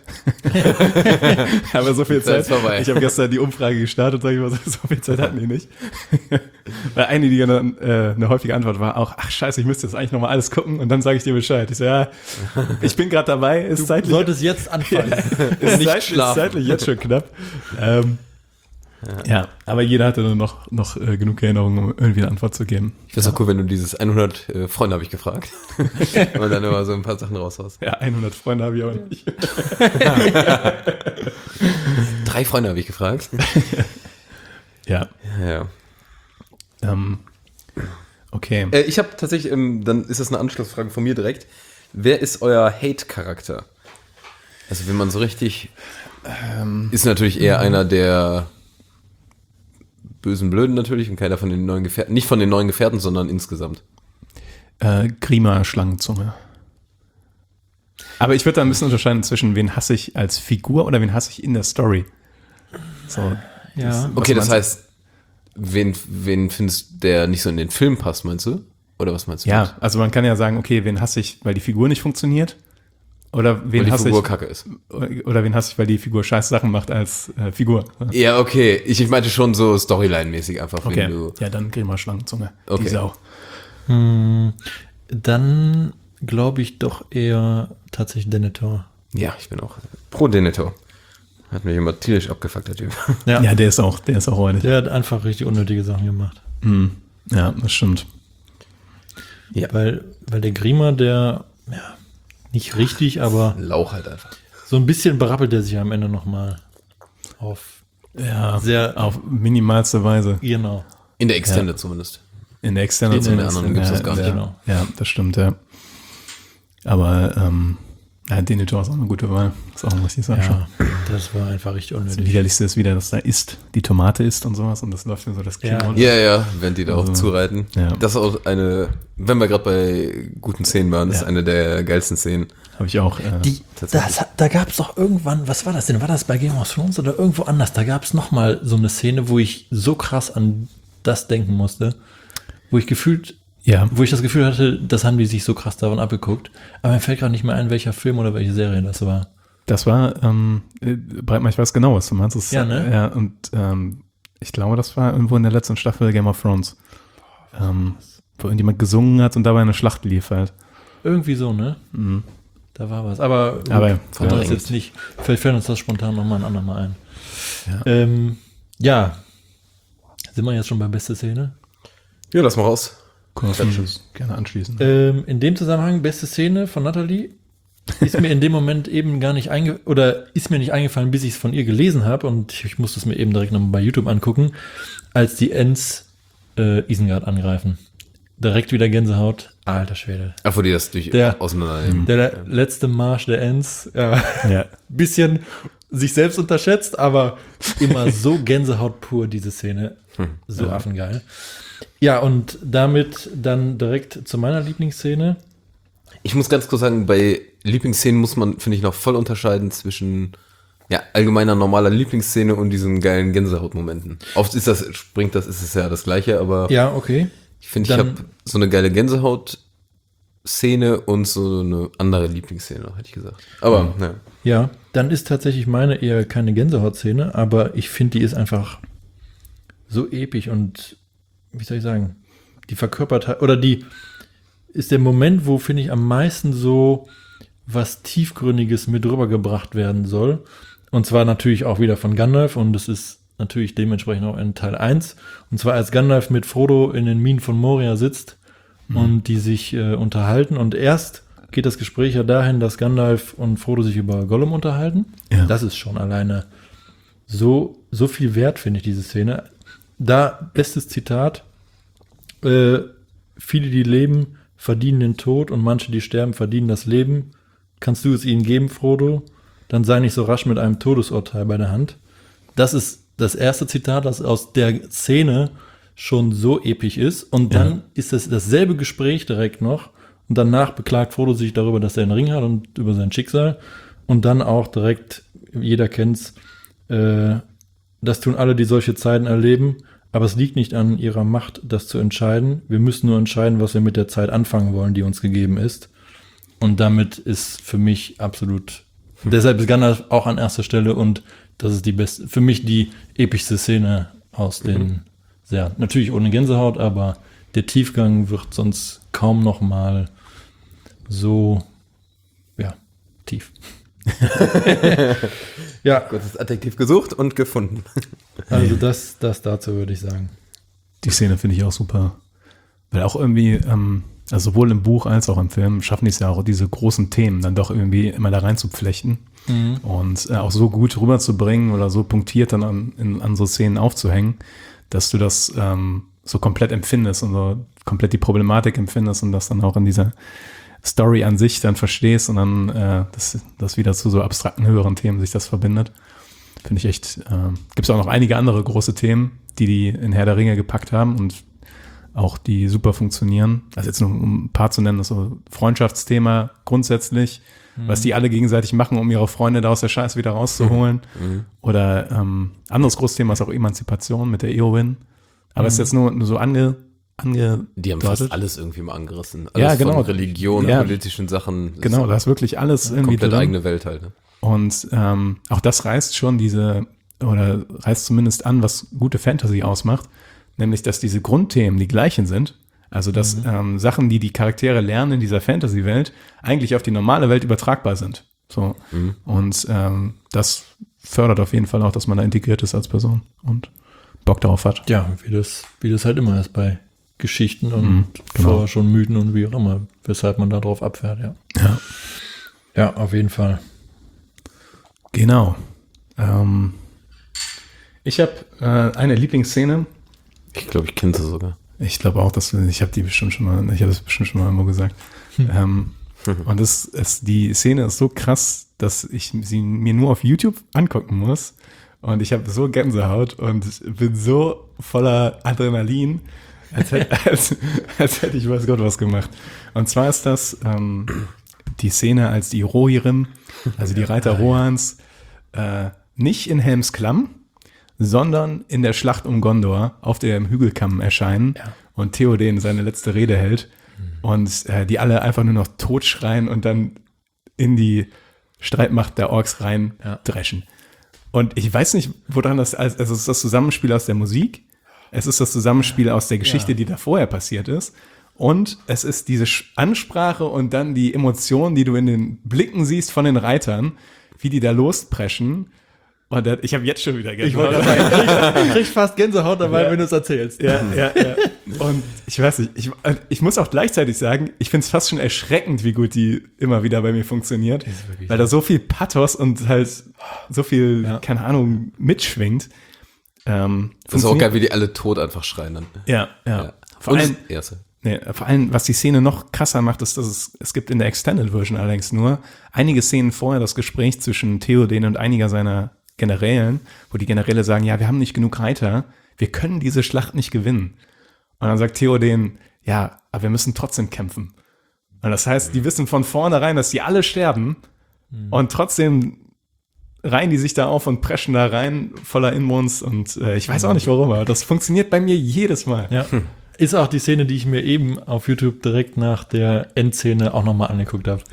Aber so viel Zeit Zeit. ist vorbei. Ich habe gestern die Umfrage gestartet, sag ich mal, so, so viel Zeit hatten die nicht. Weil eine, die eine, äh, eine häufige Antwort war auch, ach scheiße, ich müsste jetzt eigentlich nochmal alles gucken und dann sage ich dir Bescheid. Ich so, ja, ich bin gerade dabei, ist Du zeitlich, solltest jetzt anfangen. ist, nicht zeit, ist schlafen. zeitlich jetzt schon knapp. Ähm, Ja, aber jeder hatte dann noch, noch äh, genug Erinnerungen, um irgendwie eine Antwort zu geben. Ich finde es auch cool, wenn du dieses hundert äh, Freunde habe ich gefragt. Und dann immer so ein paar Sachen raushaust. Ja, hundert Freunde habe ich auch nicht. Drei Freunde habe ich gefragt. Ja, Ja, ja. ähm, okay. Äh, ich habe tatsächlich, ähm, dann ist das eine Anschlussfrage von mir direkt. Wer ist euer Hate-Charakter? Also wenn man so richtig, ähm, ist natürlich eher einer der bösen Blöden natürlich und keiner von den neuen Gefährten, nicht von den neuen Gefährten, sondern insgesamt. Äh, Grima Schlangenzunge. Aber ich würde da ein bisschen unterscheiden zwischen, wen hasse ich als Figur oder wen hasse ich in der Story. So, Ja. was Okay, das meinst du? heißt, wen, wen findest der nicht so in den Film passt, meinst du? Oder was meinst du? Ja, also man kann ja sagen, okay, wen hasse ich, weil die Figur nicht funktioniert? Oder wen Weil die hasse Figur ich, kacke ist. oder wen hasse ich, weil die Figur scheiß Sachen macht als äh, Figur? Ja, okay. Ich, ich meinte schon so Storyline-mäßig einfach, Okay, wenn du. ja, dann Grima Schlangenzunge. Okay. Die Sau. Hm, dann glaube ich doch eher tatsächlich Denethor. Ja, ich bin auch pro Denethor. Hat mich immer tierisch abgefuckt, der Typ. Ja, Ja, der ist auch, der ist auch räudig. der hat einfach richtig unnötige Sachen gemacht. Mhm. Ja, das stimmt. Ja. Weil, weil der Grima, der, ja, nicht richtig, aber Lauch halt einfach. so ein bisschen berappelt er sich am Ende nochmal auf. Ja, Sehr- auf minimalste Weise. Genau. In der Extended zumindest. In der externen In der zumindest. anderen gibt's das gar nicht. Genau. Ja, das stimmt, ja. Aber ähm, ja, Denethor ist auch eine gute Wahl. Ist auch ein richtig Sache. Ja, das war einfach richtig Das unnötig. Widerlichste ist wieder, dass da isst, die Tomate isst und sowas und das läuft mir so das Kino Ja. runter. Ja, ja, wenn die da auch Also, zureiten. ja. Das ist auch eine, wenn wir gerade bei guten Szenen waren, das Ja. ist eine der geilsten Szenen. Habe ich auch. Äh, Die, das, hat- da gab es doch irgendwann, was war das denn? War das bei Game of Thrones oder irgendwo anders? Da gab es nochmal so eine Szene, wo ich so krass an das denken musste, wo ich gefühlt, ja, wo ich das Gefühl hatte, das haben die sich so krass davon abgeguckt. Aber mir fällt gerade nicht mehr ein, welcher Film oder welche Serie das war. das war, ähm, äh, Breitmann, ich weiß genau, was du meinst. Das, Ja, ne? Ja, und ähm, ich glaube, das war irgendwo in der letzten Staffel Game of Thrones. Ähm, wo irgendjemand gesungen hat und dabei eine Schlacht lief halt. Irgendwie so, ne? Da war was. Aber, gut, Aber, von ja, das jetzt nicht. Vielleicht fällt uns das spontan nochmal ein andermal ein. Ja. Ähm, ja. Sind wir jetzt schon bei beste Szene? Ja, lass mal raus. Gerne anschließen. Ähm, in dem Zusammenhang, beste Szene von Natalie, ist mir in dem Moment eben gar nicht einge oder ist mir nicht eingefallen, bis ich es von ihr gelesen habe und ich, ich musste es mir eben direkt nochmal bei YouTube angucken, als die Ents äh, Isengard angreifen. Direkt wieder Gänsehaut. Alter Schwede. Ach, wo die das durch Der- auseinandernehmen. Der, der letzte Marsch der Ents, ja, Ja. bisschen sich selbst unterschätzt, aber immer so Gänsehaut pur, diese Szene. So affengeil. Ja, und damit dann direkt zu meiner Lieblingsszene. Ich muss ganz kurz sagen, bei Lieblingsszenen muss man, finde ich, noch voll unterscheiden zwischen ja, allgemeiner normaler Lieblingsszene und diesen geilen Gänsehautmomenten. Oft ist das, springt das, ist es ja das Gleiche, aber Ja, okay. ich finde, ich dann- habe so eine geile Gänsehaut-Szene und so eine andere Lieblingsszene, hätte ich gesagt. Aber, ja. Ja, dann ist tatsächlich meine eher keine Gänsehautszene, aber ich finde, die ist einfach so episch und, wie soll ich sagen, die verkörpert hat, oder die ist der Moment, wo, finde ich, am meisten so was Tiefgründiges mit rübergebracht werden soll. Und zwar natürlich auch wieder von Gandalf und das ist natürlich dementsprechend auch in Teil eins. Und zwar als Gandalf mit Frodo in den Minen von Moria sitzt und die sich äh, unterhalten und erst geht das Gespräch ja dahin, dass Gandalf und Frodo sich über Gollum unterhalten. Ja. Das ist schon alleine so, so viel wert, finde ich, diese Szene. Da, bestes Zitat, äh, viele, die leben, verdienen den Tod und manche, die sterben, verdienen das Leben. Kannst du es ihnen geben, Frodo? Dann sei nicht so rasch mit einem Todesurteil bei der Hand. Das ist das erste Zitat, das aus der Szene schon so episch ist. Und dann Ja. ist es dasselbe Gespräch direkt noch. Und danach beklagt Frodo sich darüber, dass er einen Ring hat und über sein Schicksal. Und dann auch direkt, jeder kennt's, äh, das tun alle, die solche Zeiten erleben. Aber es liegt nicht an ihrer Macht, das zu entscheiden. Wir müssen nur entscheiden, was wir mit der Zeit anfangen wollen, die uns gegeben ist. Und damit ist für mich absolut, deshalb ist Gandalf auch an erster Stelle und das ist die beste, für mich die epischste Szene aus den, sehr, natürlich ohne Gänsehaut, aber der Tiefgang wird sonst kaum noch mal so, ja, tief. Ja, Kurzes Adjektiv gesucht und gefunden. also das, das dazu würde ich sagen. Die Szene finde ich auch super. Weil auch irgendwie, ähm, also sowohl im Buch als auch im Film, schaffen die es ja auch, diese großen Themen dann doch irgendwie immer da rein zu flechten. Mhm. Und äh, auch so gut rüberzubringen oder so punktiert dann an, in, an so Szenen aufzuhängen, dass du das ähm, so komplett empfindest und so komplett die Problematik empfindest und das dann auch in dieser Story an sich dann verstehst und dann äh, das, das wieder zu so abstrakten, höheren Themen sich das verbindet. Finde ich echt, äh, gibt es auch noch einige andere große Themen, die die in Herr der Ringe gepackt haben und auch die super funktionieren. Also jetzt nur um ein paar zu nennen, das so Freundschaftsthema grundsätzlich, mhm. was die alle gegenseitig machen, um ihre Freunde da aus der Scheiße wieder rauszuholen. Mhm. Oder ähm, anderes großes Thema ist auch Emanzipation mit der Eowyn. Aber es mhm. ist jetzt nur, nur so ange, ange Die haben fast alles irgendwie mal angerissen. Alles ja, genau. Von Religion, ja. politischen Sachen. Genau, da ist wirklich alles irgendwie komplett drin. eigene Welt halt. Ne? Und ähm, auch das reißt schon diese, oder reißt zumindest an, was gute Fantasy ausmacht, nämlich, dass diese Grundthemen die gleichen sind. Also, dass mhm. ähm, Sachen, die die Charaktere lernen in dieser Fantasy-Welt, eigentlich auf die normale Welt übertragbar sind. So. Mhm. Und ähm, das fördert auf jeden Fall auch, dass man da integriert ist als Person und Bock darauf hat. Ja, wie das, wie das halt immer ist bei Geschichten und mhm, genau. vor schon Mythen und wie auch immer, weshalb man da drauf abfährt, ja. Ja, ja auf jeden Fall. Genau. Ähm, ich habe äh, eine Lieblingsszene. Ich glaube, ich kenne sie sogar. Ich glaube auch, dass ich habe die bestimmt schon mal, ich habe das bestimmt schon mal irgendwo gesagt. Hm. Ähm, und das ist, die Szene ist so krass, dass ich sie mir nur auf YouTube angucken muss. Und ich habe so Gänsehaut und bin so voller Adrenalin, als hätte, als, als hätte ich weiß Gott was gemacht. Und zwar ist das ähm, die Szene, als die Rohirrim, also die Reiter Rohans, äh, nicht in Helms Klamm, sondern in der Schlacht um Gondor auf dem Hügelkamm erscheinen ja. und Theoden seine letzte Rede hält mhm. und äh, die alle einfach nur noch totschreien und dann in die Streitmacht der Orks rein ja. dreschen. Und ich weiß nicht, woran das, also es ist das Zusammenspiel aus der Musik, es ist das Zusammenspiel aus der Geschichte, ja. die da vorher passiert ist und es ist diese Ansprache und dann die Emotionen, die du in den Blicken siehst von den Reitern, wie die da lospreschen. Und das, ich habe jetzt schon wieder Gänsehaut. Ich wollte sagen, ich krieg fast Gänsehaut dabei, ja. wenn du es erzählst. Ja, ja, ja. Und ich weiß nicht, ich, ich muss auch gleichzeitig sagen, ich finde es fast schon erschreckend, wie gut die immer wieder bei mir funktioniert. Weil da so viel Pathos und halt so viel, ja. keine Ahnung, mitschwingt. Ähm, das ist auch geil, wie die alle tot einfach schreien dann. Ja, ja. ja. Vor und allem, erste. Nee, vor allem, was die Szene noch krasser macht, ist, dass es, es gibt in der Extended Version allerdings nur einige Szenen vorher das Gespräch zwischen Theoden und einiger seiner Generälen, wo die Generäle sagen, ja, wir haben nicht genug Reiter, wir können diese Schlacht nicht gewinnen. Und dann sagt Theoden, ja, aber wir müssen trotzdem kämpfen. Und das heißt, die wissen von vornherein, dass die alle sterben mhm. und trotzdem reihen die sich da auf und preschen da rein, voller Inbrunst und äh, ich weiß auch nicht warum, aber das funktioniert bei mir jedes Mal. Ja. Ist auch die Szene, die ich mir eben auf YouTube direkt nach der Endszene auch nochmal angeguckt habe.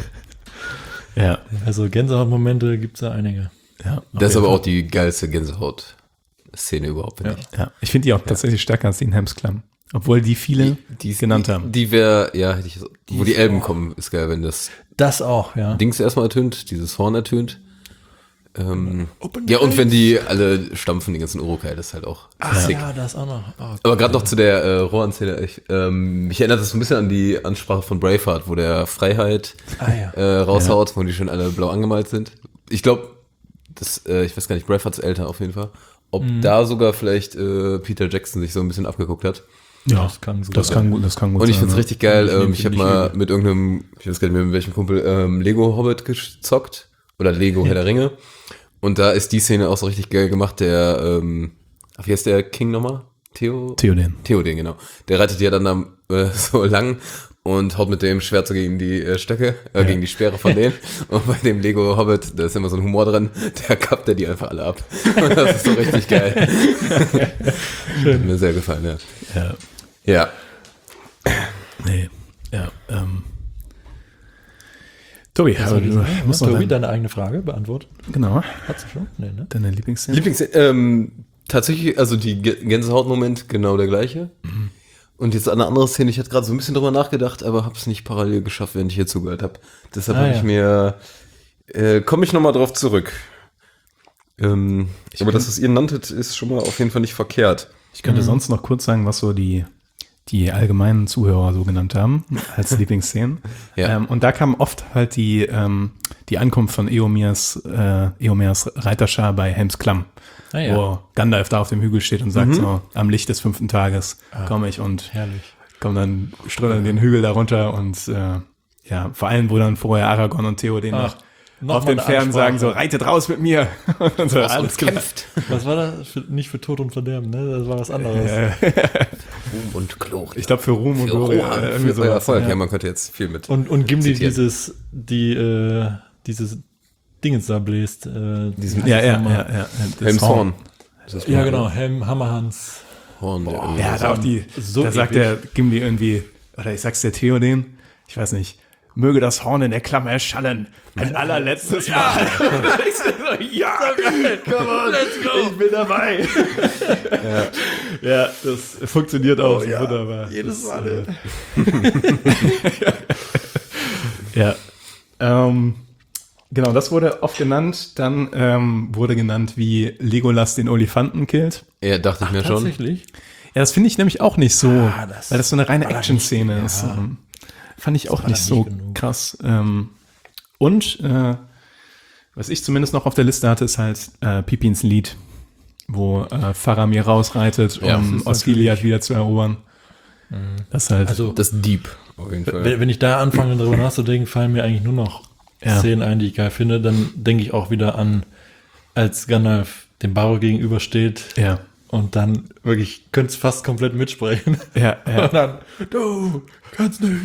Ja. Also Gänsehautmomente gibt es da einige. Ja, das ist aber auch die geilste Gänsehaut-Szene überhaupt, finde ja. ich. Ja, ich finde die auch ja. tatsächlich stärker als die in Helms Klamm. Obwohl die viele die, die, genannt die, haben. Die wäre, ja, hätte ich so, die wo die Elben auch. kommen, ist geil, wenn das Das auch, ja. Dings erstmal ertönt, dieses Horn ertönt. Ähm, ja, und wenn die alle stampfen, die ganzen Urukai, das ist halt auch Ach, sick. Ja, das auch noch. Oh, aber gerade noch zu der äh, Rohan-Szene, ich, ähm, mich erinnert das so ein bisschen an die Ansprache von Braveheart, wo der Freiheit ah, ja. äh, raushaut, ja. wo die schon alle blau angemalt sind. Ich glaube, das, äh, ich weiß gar nicht, Braveheart ist älter auf jeden Fall. Ob mhm. da sogar vielleicht äh, Peter Jackson sich so ein bisschen abgeguckt hat. Ja, das kann gut, das kann gut, das kann gut Und ich sein, find's ja. richtig geil, ähm, ich habe mal übel. mit irgendeinem, ich weiß gar nicht mehr mit welchem Kumpel, ähm, Lego Hobbit gezockt. Oder Lego ja. Herr der Ringe. Und da ist die Szene auch so richtig geil gemacht, der, ähm, wie heißt der King nochmal? Theo? Theoden. Theoden, genau. Der reitet ja dann am, äh, so lang und haut mit dem Schwert so gegen die äh, Stöcke, äh, ja. gegen die Speere von denen. Und bei dem Lego Hobbit, da ist immer so ein Humor drin, der kappt er die einfach alle ab. Und das ist so richtig geil. Schön. Mir sehr gefallen, ja. Ja. Ja. Nee, ja, ähm. Tobi, also, also, du musst ja, noch Tobi, dein, deine eigene Frage beantwortet. Genau. Hat sie schon? Nee, ne? Deine Lieblingsszene? Lieblings, ähm, tatsächlich, also die Gänsehautmoment genau der gleiche. Mhm. Und jetzt eine andere Szene, ich hatte gerade so ein bisschen drüber nachgedacht, aber habe es nicht parallel geschafft, während ich hier zugehört habe. Deshalb ah, habe ja. ich mir Äh, Komme ich nochmal drauf zurück. Ähm, aber das, was ihr nanntet, ist schon mal auf jeden Fall nicht verkehrt. Ich könnte mhm. sonst noch kurz sagen, was so die, die allgemeinen Zuhörer so genannt haben, als Lieblingsszenen. Ja. Ähm, und da kam oft halt die, ähm, die Ankunft von Eomirs, äh, Eomirs Reiterschar bei Helms Klamm, Ah, ja. wo Gandalf da auf dem Hügel steht und sagt Mhm. so, am Licht des fünften Tages Ah, komme ich und Herrlich. komme dann, ströme dann den Hügel da runter und äh, ja, vor allem, wo dann vorher Aragorn und Theoden Ach, noch noch auf mal den eine Pferden Ansprache. sagen so, reitet raus mit mir. Und so, alles klar. kämpft. Was war das? Für, nicht für Tod und Verderben, ne? Das war was anderes. Ruhm und Gloria. Ich glaube für Ruhm und Für Gloria. Ruhm, äh, irgendwie für euer sowas. Erfolg. Ja. ja. man könnte jetzt viel mit. Und, und Gimli zitieren. dieses, die, äh, dieses Dingens da bläst. Äh, Diesen- wie Ja, heißt ja, das nochmal? ja, ja. Das Helmshorn. Horn. Das ist Ja, genau. Helm, Hammerhans. Horn. Der Ja, hat auch die, So da sagt episch. der Gimli irgendwie, oder ich sag's der Theoden, ich weiß nicht, möge das Horn in der Klammer erschallen. Ein allerletztes Mal. Ich so, ja, come on, let's go. Ich bin dabei. ja. ja, das funktioniert auch so wunderbar. Jedes Das, Mal. äh, ja. Ähm, genau, das wurde oft genannt. Dann ähm, wurde genannt, wie Legolas den Olifanten killt. Ja, dachte ich mir schon. Tatsächlich? Ja, das finde ich nämlich auch nicht so, Ah, das weil das so eine reine war da Action-Szene nicht- ist. ja. Ähm, Fand ich auch war nicht da so nicht genug. krass. Ähm, und äh, was ich zumindest noch auf der Liste hatte, ist halt äh, Pipins Lied, wo äh, Faramir rausreitet, Ja, um das ist Osgiliath wieder zu erobern. Das ist halt, Also, Das ist Deep, auf jeden Fall. wenn, wenn ich da anfange, darüber nachzudenken, fallen mir eigentlich nur noch Ja. Szenen ein, die ich geil finde. Dann denke ich auch wieder an, als Gandalf dem Barrow gegenübersteht ja, und dann wirklich, könnte es fast komplett mitsprechen. ja, ja. Und dann, du kannst nicht.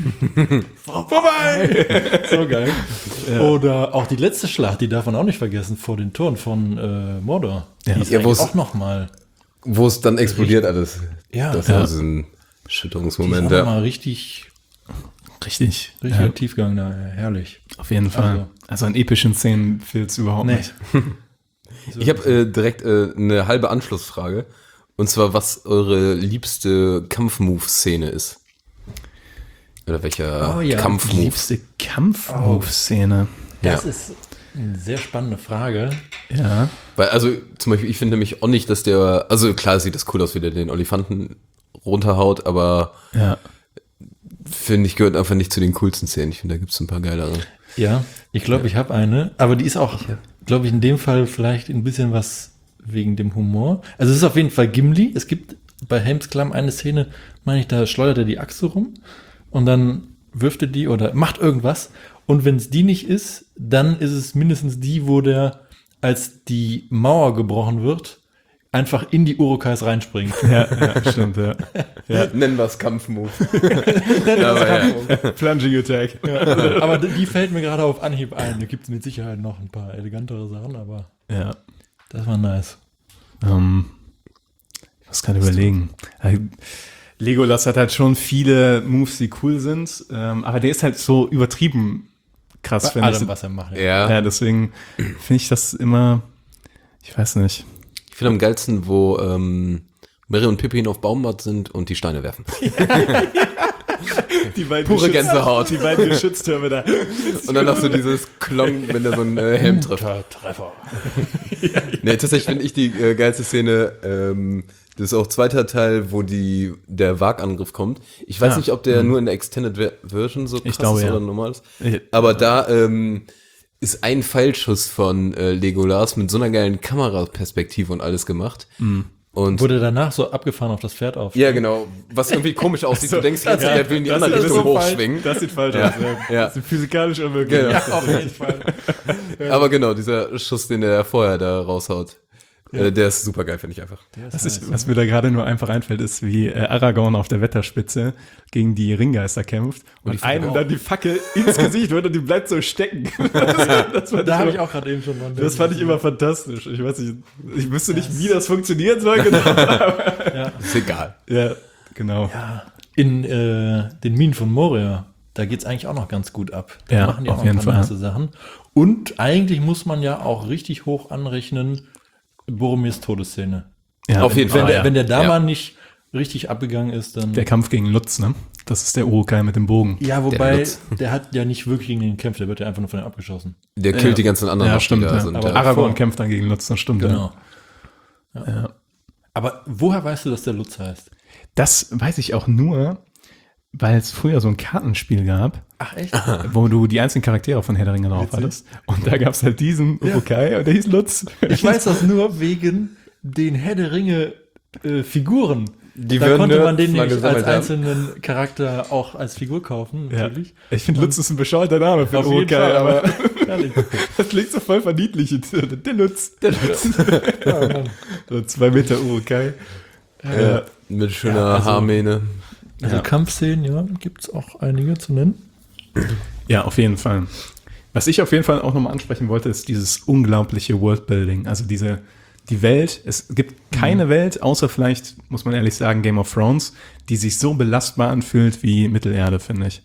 Vorbei! So geil. Oder auch die letzte Schlacht, die darf man auch nicht vergessen, vor den Toren von äh, Mordor. Ja. Die ist Ja, ja, wo es- auch noch mal, Wo es dann explodiert alles. Ja, das ja. war so ein die ist Schütterungsmoment. auch noch Ja. mal richtig, Richtig. richtig Ja, Tiefgang da. Ja, herrlich. auf jeden Fall. Also- Also an epischen Szenen fehlt's überhaupt Nee. nicht. Ich habe äh, direkt äh, eine halbe Anschlussfrage. Und zwar, was eure liebste Kampfmove-Szene ist. Oder welcher Oh ja, Kampfmove? Liebste Kampfmove-Szene. Das Ja. ist eine sehr spannende Frage. Ja. Weil, also, zum Beispiel, ich finde nämlich auch nicht, dass der, also klar sieht das cool aus, wie der den Olifanten runterhaut, aber Ja. finde ich, gehört einfach nicht zu den coolsten Szenen. Ich finde, da gibt es ein paar geilere. Ja, ich glaube, ich habe eine, aber die ist auch, glaube ich, in dem Fall vielleicht ein bisschen was wegen dem Humor. Also es ist auf jeden Fall Gimli. Es gibt bei Helms Klamm eine Szene, meine ich, da schleudert er die Achse rum und dann wirft er die oder macht irgendwas. Und wenn es die nicht ist, dann ist es mindestens die, wo der, als die Mauer gebrochen wird, einfach in die Urukais reinspringt. Ja, ja, stimmt, ja. Ja. Nennen wir es Kampfmove. Plunging Attack. Aber die fällt mir gerade auf Anhieb ein. Da gibt es mit Sicherheit noch ein paar elegantere Sachen, aber Ja. das war nice. Ähm, ich muss gerade überlegen. Äh, Legolas hat halt schon viele Moves, die cool sind, ähm, aber der ist halt so übertrieben krass, Bei finde ich. allem, was er macht. Ja. Ja, deswegen finde ich das immer, ich weiß nicht. Ich finde am geilsten, wo ähm, Merry und Pippin auf Baumbad sind und die Steine werfen. Die beiden Pure Geschütz- Gänsehaut. Die beiden Geschütztürme da. Und dann noch so dieses Klong, wenn der so einen äh, Helm trifft. Treffer. Nee, tatsächlich finde ich die äh, geilste Szene, ähm, das ist auch zweiter Teil, wo die, der Wagangriff kommt. Ich weiß Ah, nicht, ob der nur in der Extended Ver- Version so krass glaube, ist ja. oder normal ist. Ich- Aber da ähm, ist ein Pfeilschuss von äh, Legolas mit so einer geilen Kameraperspektive und alles gemacht. Und Wurde danach so abgefahren auf das Pferd auf. ja, genau, was irgendwie komisch aussieht. Du denkst, jetzt, Ja, der will in die das andere ist Richtung so falsch. hochschwingen. Das sieht falsch Ja, aus. Ja. ja. Das ist physikalisch unmöglich. Genau. auf jeden Fall. Aber genau, dieser Schuss, den der vorher da raushaut, äh, der ist super geil, finde ich einfach. Was, ich, was mir da gerade nur einfach einfällt, ist, wie äh, Aragorn auf der Wetterspitze gegen die Ringgeister kämpft und einem dann die Fackel ins Gesicht wird und die bleibt so stecken. Das, das, fand, Da ich habe ich immer, auch gerade eben schon dran das fand ich immer fantastisch. Ich weiß nicht, ich wüsste nicht, wie das funktionieren soll. Genau. Aber, Ist egal. ja, genau. In äh, den Minen von Moria, da geht es eigentlich auch noch ganz gut ab. Da Ja, machen die auch auf noch jeden ein paar Fall. nice Sachen. Und eigentlich muss man ja auch richtig hoch anrechnen, Boromirs Todesszene. Ja, Auf jeden Wenn, Fall. der, ja. wenn der da Ja. mal nicht richtig abgegangen ist, dann Der Kampf gegen Lutz, ne? Das ist der Urukai mit dem Bogen. Ja, wobei, Lutz. der hat ja nicht wirklich gegen den gekämpft, der wird ja einfach nur von ihm abgeschossen. Der killt Ja. die ganzen anderen. Ja, noch, die stimmt. da Ja. sind, Aber ja. Aragorn vor- kämpft dann gegen Lutz, das stimmt. Genau. Ja. Ja. Aber woher weißt du, dass der Lutz heißt? Das weiß ich auch nur, weil es früher so ein Kartenspiel gab, Ach, echt? wo du die einzelnen Charaktere von Herr der Ringe drauf hattest. Und da gab es halt diesen Urukai und der hieß Lutz. Ich weiß das nur wegen den Herr der Ringe äh, Figuren. Die da würden konnte Nerds man den mal nämlich gesammelt als haben. einzelnen Charakter auch als Figur kaufen, Ja. natürlich. Ich finde, Lutz ist ein bescheuerter Name für Auf einen jeden Urukai, Fall, aber Herrlich. das klingt so voll verniedlichend. Der Lutz. Der Lutz. Ja, Mann. So zwei Meter Urukai. Ja, mit schöner Ja, also- Haarmähne. Also Ja. Kampfszenen, ja, gibt es auch einige zu nennen. Ja, auf jeden Fall. Was ich auf jeden Fall auch nochmal ansprechen wollte, ist dieses unglaubliche Worldbuilding. Also diese, die Welt, es gibt keine Mhm. Welt, außer vielleicht, muss man ehrlich sagen, Game of Thrones, die sich so belastbar anfühlt wie Mittelerde, finde ich.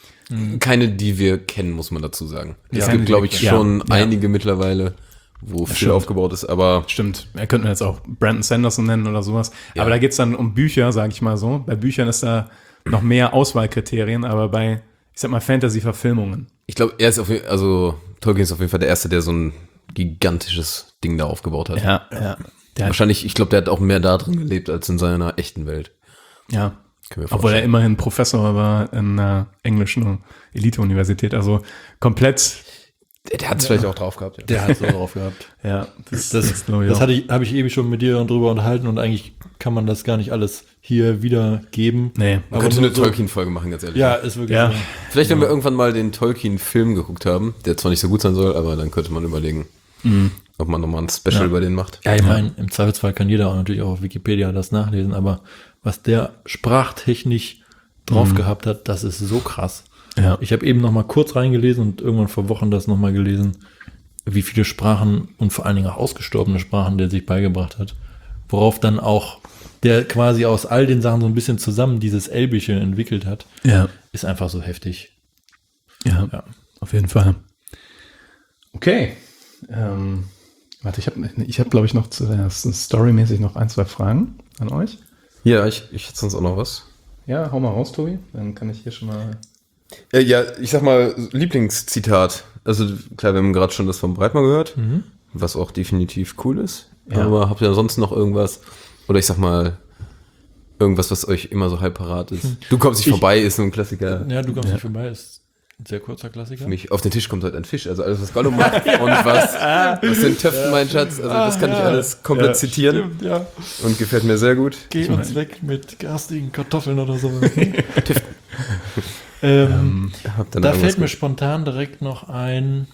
Keine, die wir kennen, muss man dazu sagen. Es Ja. gibt, glaube ich, Ja. schon Ja. einige mittlerweile, wo viel stimmt. aufgebaut ist, aber Stimmt, wir könnten jetzt auch Brandon Sanderson nennen oder sowas. Ja. Aber da geht's dann um Bücher, sage ich mal so. Bei Büchern ist da noch mehr Auswahlkriterien, aber bei, ich sag mal, Fantasy-Verfilmungen. ich glaube, er ist auf jeden also Tolkien ist auf jeden Fall der Erste, der so ein gigantisches Ding da aufgebaut hat. Ja, ja. Der hat, Wahrscheinlich, ich glaube, der hat auch mehr da drin gelebt als in seiner echten Welt. ja. Können wir Obwohl er vorstellen. immerhin Professor war in einer englischen Elite-Universität. Also komplett, Der, der hat es vielleicht auch drauf gehabt. Ja. Der hat so drauf gehabt. ja, das, Das, ist, glaube ich, das auch. hatte ich, habe ich ewig schon mit dir drüber unterhalten und eigentlich kann man das gar nicht alles hier wiedergeben. Nee. Man Aber könnte nur eine so- Tolkien-Folge machen, ganz ehrlich. Ja, ist wirklich Ja. so. Vielleicht, wenn wir irgendwann mal den Tolkien-Film geguckt haben, der zwar nicht so gut sein soll, aber dann könnte man überlegen, ob man nochmal ein Special Ja. über den macht. Ja, ich meine, im Zweifelsfall kann jeder auch natürlich auch auf Wikipedia das nachlesen, aber was der sprachtechnisch drauf gehabt hat, das ist so krass. Ja. Ich habe eben noch mal kurz reingelesen und irgendwann vor Wochen das noch mal gelesen, wie viele Sprachen und vor allen Dingen auch ausgestorbene Sprachen der sich beigebracht hat, worauf dann auch der quasi aus all den Sachen so ein bisschen zusammen dieses Elbische entwickelt hat, Ja, ist einfach so heftig. ja, Ja. auf jeden Fall. Okay. Ähm, warte, ich habe, ich hab, glaube ich, noch zuerst storymäßig noch ein, zwei Fragen an euch. Ja, ich, ich hätte sonst auch noch was. Ja, hau mal raus, Tobi. Dann kann ich hier schon mal. Ja, ja, ich sag mal, Lieblingszitat. Also klar, wir haben gerade schon das vom Breitmann gehört, was auch definitiv cool ist. Ja. Aber habt ihr sonst noch irgendwas? Oder ich sag mal, irgendwas, was euch immer so halb parat ist? Du kommst nicht Ich- vorbei, ist so ein Klassiker. Ja, du kommst Ja. nicht vorbei, ist ein sehr kurzer Klassiker. Für mich auf den Tisch kommt heute ein Fisch. Also alles, was Gollum macht und was, was den Töpfen, mein Schatz. Also das kann ich alles komplett Ja, zitieren Stimmt, ja. und gefällt mir sehr gut. Geh uns weg mit garstigen Kartoffeln oder so. ähm, Habt ihr noch da irgendwas fällt mir gut? spontan direkt noch ein,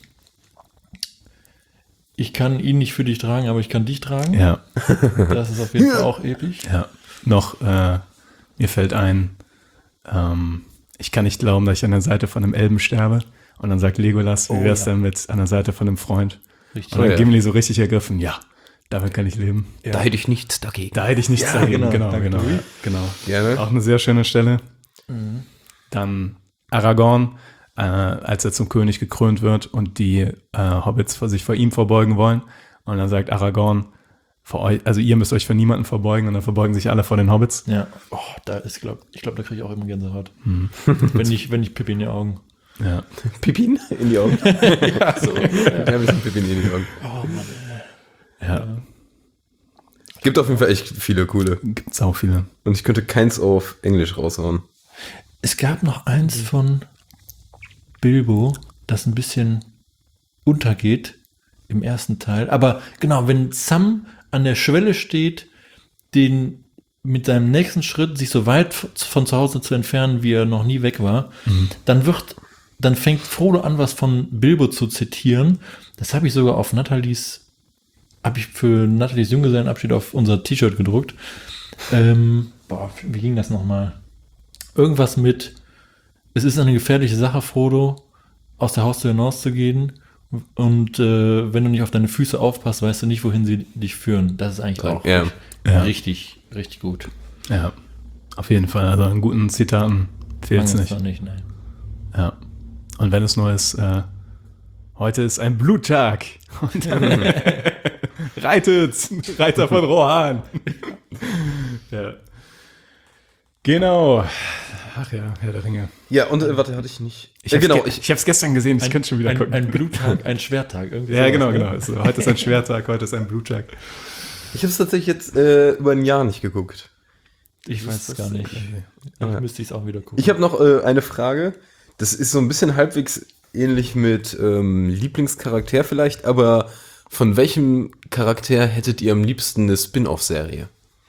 ich kann ihn nicht für dich tragen, aber ich kann dich tragen. Ja, Das ist auf jeden Fall auch episch. ja. Noch, äh, mir fällt ein, ähm, ich kann nicht glauben, dass ich an der Seite von einem Elben sterbe. Und dann sagt Legolas, wie Oh, wär's ja. denn mit an der Seite von einem Freund? Richtig. Und dann ja. Gimli so richtig ergriffen, ja, damit kann ich leben. Ja. Da hätte ich nichts dagegen. Da hätte ich nichts Ja, dagegen. genau. Genau, Danke, genau, Tobi. ja, genau. Gerne. Auch eine sehr schöne Stelle. Dann Aragorn, äh, als er zum König gekrönt wird und die äh, Hobbits vor sich vor ihm verbeugen wollen. Und dann sagt Aragorn, vor euch, also ihr müsst euch vor niemanden verbeugen und dann verbeugen sich alle vor den Hobbits. Ja, oh, da ist, glaub, ich glaube, da kriege ich auch immer Gänsehaut. Hm. wenn, ich, wenn ich Pippi in die Augen. Ja. Pippin in die Augen. ja, so. Ja, ein bisschen Pippin in die Augen. Oh Mann, Ja, Gibt auf jeden Fall echt viele coole. gibt's auch viele. Und ich könnte keins auf Englisch raushauen. Es gab noch eins von Bilbo, das ein bisschen untergeht im ersten Teil. Aber genau, wenn Sam an der Schwelle steht, den mit seinem nächsten Schritt sich so weit von zu Hause zu entfernen, wie er noch nie weg war, dann wird, dann fängt Frodo an, was von Bilbo zu zitieren. Das habe ich sogar auf Nathalies, habe ich für Nathalies Junggesellenabschied auf unser T-Shirt gedruckt. Ähm, boah, wie ging das nochmal? Irgendwas mit, es ist eine gefährliche Sache, Frodo, aus der Haustür hinauszugehen. Und äh, wenn du nicht auf deine Füße aufpasst, weißt du nicht, wohin sie dich führen. Das ist eigentlich auch Ja. Ja. richtig, richtig gut. Ja, auf jeden Fall. Also an guten Zitaten fehlt's Mangels nicht. da nicht, nein. Ja. Und wenn es nur ist, äh, heute ist ein Bluttag. Und dann reitet, Reiter von Rohan. Ja. Genau. Ach ja, Herr der Ringe. Ja, und äh, warte, hatte ich nicht. Ich Äh, hab's genau, ge- ich, ich habe es gestern gesehen, ich Ein, könnte schon wieder ein, gucken. ein Bluttag, ein Schwerttag. Irgendwie ja, sowas, genau, ne? genau. Also, heute ist ein Schwertag, heute ist ein Bluttag. ich habe es tatsächlich jetzt äh, über ein Jahr nicht geguckt. Ich weiß es gar nicht. Ah, ja. Ich müsste es auch wieder gucken. Ich habe noch äh, eine Frage. Das ist so ein bisschen halbwegs ähnlich mit ähm, Lieblingscharakter vielleicht, aber von welchem Charakter hättet ihr am liebsten eine Spin-off-Serie?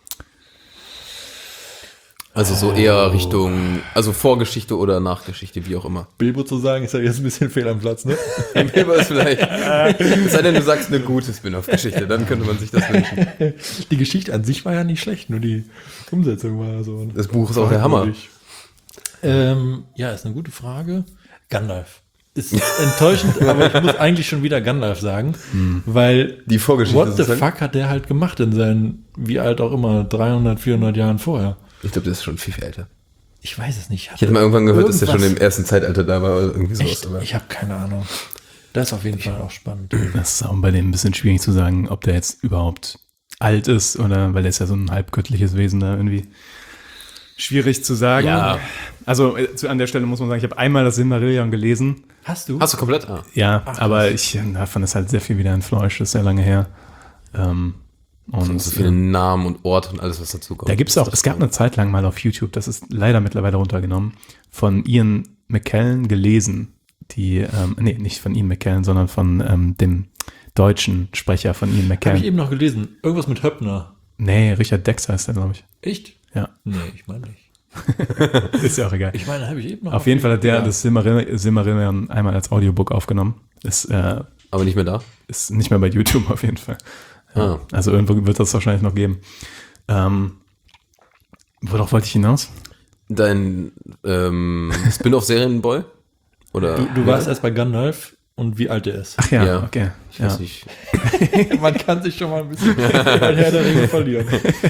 Also so eher Richtung, also Vorgeschichte oder Nachgeschichte, wie auch immer. Bilbo zu sagen, ist ja jetzt ein bisschen fehl am Platz, ne? Bilbo ist vielleicht, es sei denn, du sagst eine gute Spin-off-Geschichte, dann könnte man sich das wünschen. Die Geschichte an sich war ja nicht schlecht, nur die Umsetzung war so. Das Buch ist auch der Hammer. Ähm, ja, ist eine gute Frage. Gandalf. Ist enttäuschend, aber ich muss eigentlich schon wieder Gandalf sagen, weil Die Vorgeschichte what the sozusagen. fuck hat der halt gemacht in seinen, wie alt auch immer, dreihundert, vierhundert Jahren vorher? Ich glaube, das ist schon viel, viel älter. Ich weiß es nicht. Ich hätte mal irgendwann gehört, dass er schon Irgendwas- im ersten Zeitalter da war oder irgendwie sowas. Echt? Aber Ich habe keine Ahnung. Das ist auf jeden Fall auch spannend. Das ist auch bei dem ein bisschen schwierig zu sagen, ob der jetzt überhaupt alt ist oder, weil er ist ja so ein halbgöttliches Wesen da irgendwie. Schwierig zu sagen. Ja. Also äh, zu, an der Stelle muss man sagen, ich habe einmal das Silmarillion gelesen. Hast du? hast du komplett? Ah. Ja, aber ich äh, fand das halt sehr viel wieder entfleuscht, das ist sehr lange her. Ähm, und Und so viele Namen und Orte und alles, was dazu kommt. da gibt's auch, es gab eine Zeit lang mal auf YouTube, das ist leider mittlerweile runtergenommen, von Ian McKellen gelesen. Die, ähm, nee, nicht von Ian McKellen, sondern von ähm, dem deutschen Sprecher von Ian Habe ich McKellen. eben noch gelesen. Irgendwas mit Höppner. Nee, Richard Dex heißt der, glaube ich. Echt? Ja, Nee, ich meine nicht. ist ja auch egal. Ich meine, habe ich eben noch. Auf jeden Fall hat der Ja. das Silmarillion, Silmarillion einmal als Audiobook aufgenommen. Ist, äh, Aber nicht mehr da? ist nicht mehr bei YouTube auf jeden Fall. Ah. Also irgendwo wird das wahrscheinlich noch geben. Ähm, worauf wollte ich hinaus? Dein ähm, Spin-off-Serienboy? Oder? Du, du warst erst bei Gandalf und wie alt er ist. Ach ja, Ja. okay. Ich Ja. weiß nicht. Man kann sich schon mal ein bisschen bei Herr der Ringe verlieren.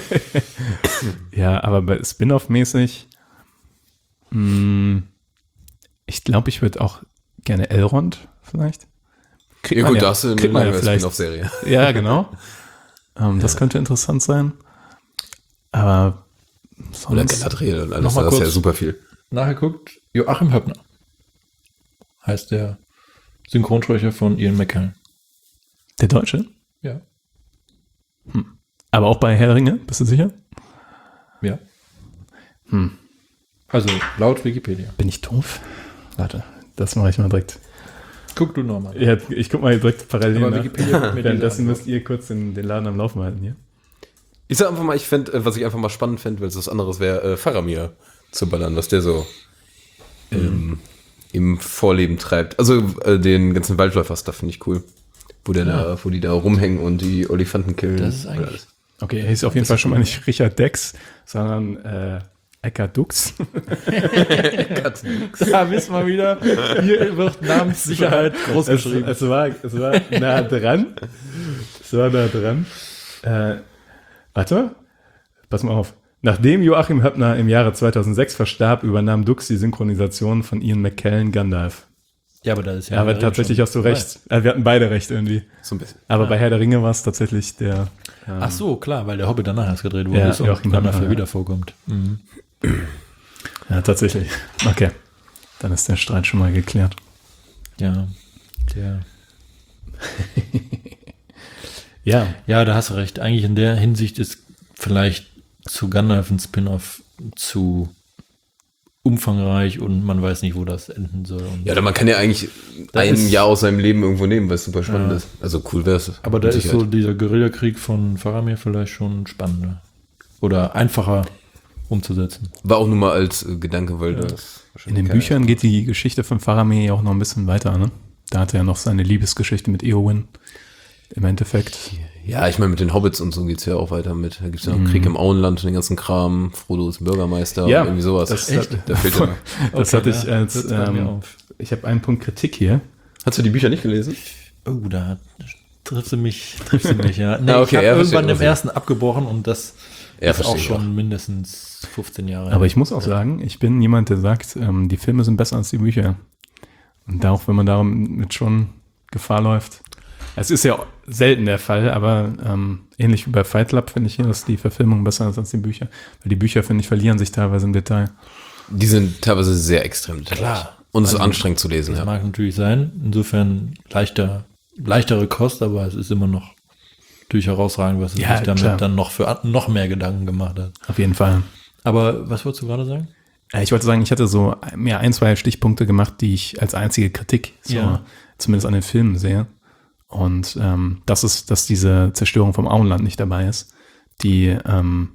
Ja, aber bei Spin-off-mäßig, mh, ich glaube, ich würde auch gerne Elrond vielleicht. Kriegt Ja man gut, da hast du eine kriegt man lange ja vielleicht. Spin-off-Serie. Ja, genau. ähm, das könnte interessant sein. Aber Oder sonst, Galadriel und alles, Noch mal das ist ja kurz. super viel. Nachgeguckt, Joachim Höppner heißt der Synchronsprecher von Ian McKellen. der Deutsche. Ja. Aber auch bei Herr der Ringe, bist du sicher? Ja. Also laut Wikipedia. Bin ich doof? Warte, das mache ich mal direkt. Guck du nochmal. Ja, ich guck mal direkt parallel Aber nach. Wikipedia wird mir Währenddessen diese müsst ihr kurz den, den Laden am Laufen halten hier. Ich sag einfach mal, ich fände, was ich einfach mal spannend fände, weil es was anderes wäre, äh, Faramir zu ballern, was der so ähm, im Vorleben treibt. Also äh, den ganzen Waldläufer-Stuff finde ich cool. Wo, der da, wo die da rumhängen und die Olifanten killen. Das ist eigentlich- Okay, er hieß auf jeden Fall schon mal nicht Richard Dex, sondern äh, Eckhard Dux. Da wissen wir wieder, hier wird Namenssicherheit groß es, geschrieben. es, war, es war nah dran. Es war nah dran. Äh, warte, pass mal auf. Nachdem Joachim Höppner im Jahre zweitausendsechs verstarb, übernahm Dux die Synchronisation von Ian McKellen Gandalf. Ja, aber da ist ja. Ja, aber tatsächlich hast du recht. Äh, wir hatten beide recht irgendwie. So ein bisschen. Aber bei Herr der Ringe war es tatsächlich der. Ähm, Ach so, klar, weil der Hobbit danach erst gedreht wurde Ja, ist und Joachim Gandalf Höppner, ja ja. wieder vorkommt. Mhm. Ja, tatsächlich. Okay. Dann ist der Streit schon mal geklärt. Ja. Der. Ja. Ja, da hast du recht. Eigentlich in der Hinsicht ist vielleicht zu Gandalf ein Spin-off zu umfangreich und man weiß nicht, wo das enden soll. Und Ja, man kann ja eigentlich Das ein ist- Jahr aus seinem Leben irgendwo nehmen, weil es super spannend Ja. ist. Also cool wäre es. aber da mit ist so Sicherheit. dieser Guerillakrieg von Faramir vielleicht schon spannender. Oder einfacher umzusetzen. War auch nur mal als äh, Gedanke, weil das In wahrscheinlich den keiner- Büchern geht die Geschichte von Faramir ja auch noch ein bisschen weiter, ne? Da hat er ja noch seine Liebesgeschichte mit Eowyn. Im Endeffekt. Ja, ich meine, mit den Hobbits und so geht's ja auch weiter mit. Da gibt's ja noch Krieg im Auenland und den ganzen Kram. Frodo ist Bürgermeister, Ja, irgendwie sowas. das- Echt? Da fehlt ja noch. Das Okay, hatte ich ja, als. hört's bei mir Ähm, auf. ich habe einen Punkt Kritik hier. Hast du die Bücher nicht gelesen? Oh, da triffst du mich, triffst du mich, ja. Nee, Ah, okay, ich habe ja, irgendwann verstehe, im ersten abgebrochen und das Ja, ist auch verstehe ich schon mindestens fünfzehn Jahre. Aber ich muss auch sagen, ich bin jemand, der sagt, ähm, die Filme sind besser als die Bücher. Und auch wenn man damit schon Gefahr läuft. Es ist ja selten der Fall, aber ähm, ähnlich wie bei Fight Club finde ich hier, dass die Verfilmung besser ist als die Bücher. Weil die Bücher, finde ich, verlieren sich teilweise im Detail. Die sind teilweise sehr extrem. Klar. Und es ist Also, anstrengend zu lesen, Das ja. mag natürlich sein. Insofern leichter, leichtere Kost, aber es ist immer noch natürlich herausragend, was es Ja, sich damit klar. dann noch für an- noch mehr Gedanken gemacht hat. Auf jeden Fall. Aber was wolltest du gerade sagen? Äh, Ich wollte sagen, ich hatte so mir ein, zwei Stichpunkte gemacht, die ich als einzige Kritik so Ja. zumindest an den Filmen sehe. Und ähm, das ist, dass diese Zerstörung vom Auenland nicht dabei ist, die ähm,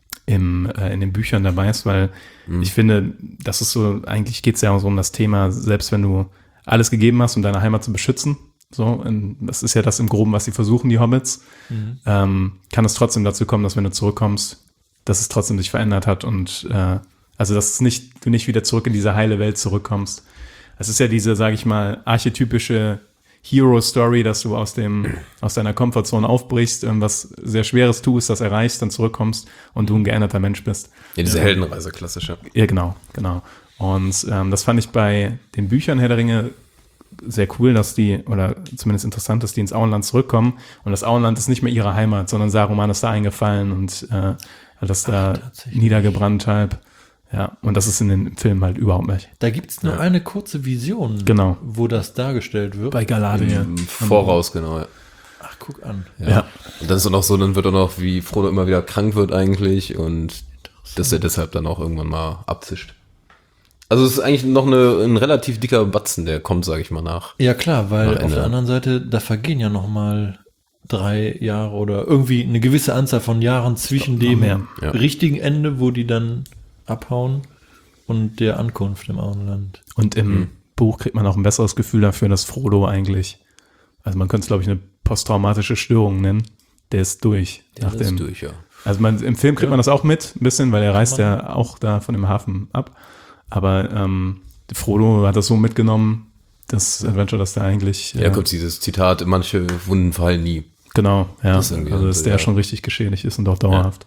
im, äh, in den Büchern dabei ist, weil ich finde, das ist so, eigentlich geht es ja auch so um das Thema, selbst wenn du alles gegeben hast, um deine Heimat zu beschützen, so, und das ist ja das im Groben, was sie versuchen, die Hobbits, ähm, kann es trotzdem dazu kommen, dass wenn du zurückkommst, dass es trotzdem sich verändert hat und äh, also dass es nicht, du nicht wieder zurück in diese heile Welt zurückkommst. Es ist ja diese, sage ich mal, archetypische Hero-Story, dass du aus dem aus deiner Komfortzone aufbrichst, irgendwas sehr Schweres tust, das erreichst, dann zurückkommst und du ein geänderter Mensch bist. Ja, diese Heldenreise, klassische. Ja, genau, genau. Und ähm, das fand ich bei den Büchern Herr der Ringe sehr cool, dass die, oder zumindest interessant, dass die ins Auenland zurückkommen und das Auenland ist nicht mehr ihre Heimat, sondern Saruman ist da eingefallen und äh, hat das da tatsächlich. niedergebrannt halb. Ja, und das ist in den Filmen halt überhaupt nicht. Da gibt es nur eine kurze Vision, Genau. wo das dargestellt wird. Bei Galadriel. Im Voraus, genau. Ja. Ach, guck an. Ja. Und dann ist auch noch so, dann wird auch noch, wie Frodo immer wieder krank wird eigentlich und dass er deshalb dann auch irgendwann mal abzischt. Also es ist eigentlich noch eine, ein relativ dicker Batzen, der kommt, sage ich mal, nach. Ja klar, weil Nach auf Ende. der anderen Seite, da vergehen ja noch mal drei Jahre oder irgendwie eine gewisse Anzahl von Jahren zwischen dem mehr, ja. richtigen Ende, wo die dann abhauen, und der Ankunft im Auenland. Und im Buch kriegt man auch ein besseres Gefühl dafür, dass Frodo eigentlich, also man könnte es, glaube ich, eine posttraumatische Störung nennen, der ist durch. Der nach ist dem, durch, ja. Also man, im Film kriegt man das auch mit, ein bisschen, weil er reist ja auch da von dem Hafen ab. Aber ähm, Frodo hat das so mitgenommen, das Adventure, dass der eigentlich, Ja, kommt dieses Zitat, manche Wunden verheilen nie. genau, ja, Das ist irgendwie also dass so, der ja. schon richtig geschädigt ist und auch dauerhaft.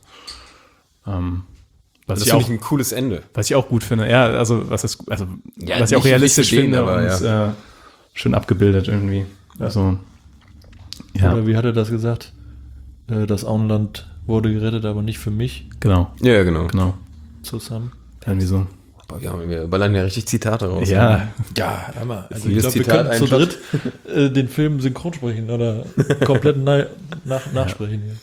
Ähm, was, Das ich finde auch, ich ein cooles Ende. was ich auch gut finde, ja, also was ist, also Ja, was ich auch nicht- realistisch nicht für den, finde aber und äh, schön abgebildet irgendwie. Also ja, Oder wie hat er das gesagt? Äh, Das Auenland wurde gerettet, aber nicht für mich genau, Ja, ja, genau. genau. zusammen. Irgendwie so. Boah, wir, haben, wir ballern ja richtig Zitate raus. Ja, Ja, hammer. Also jedes ich glaube, wir Zitat können zu einfach- dritt äh, den Film synchron sprechen oder komplett na, nach, nachsprechen. Hier.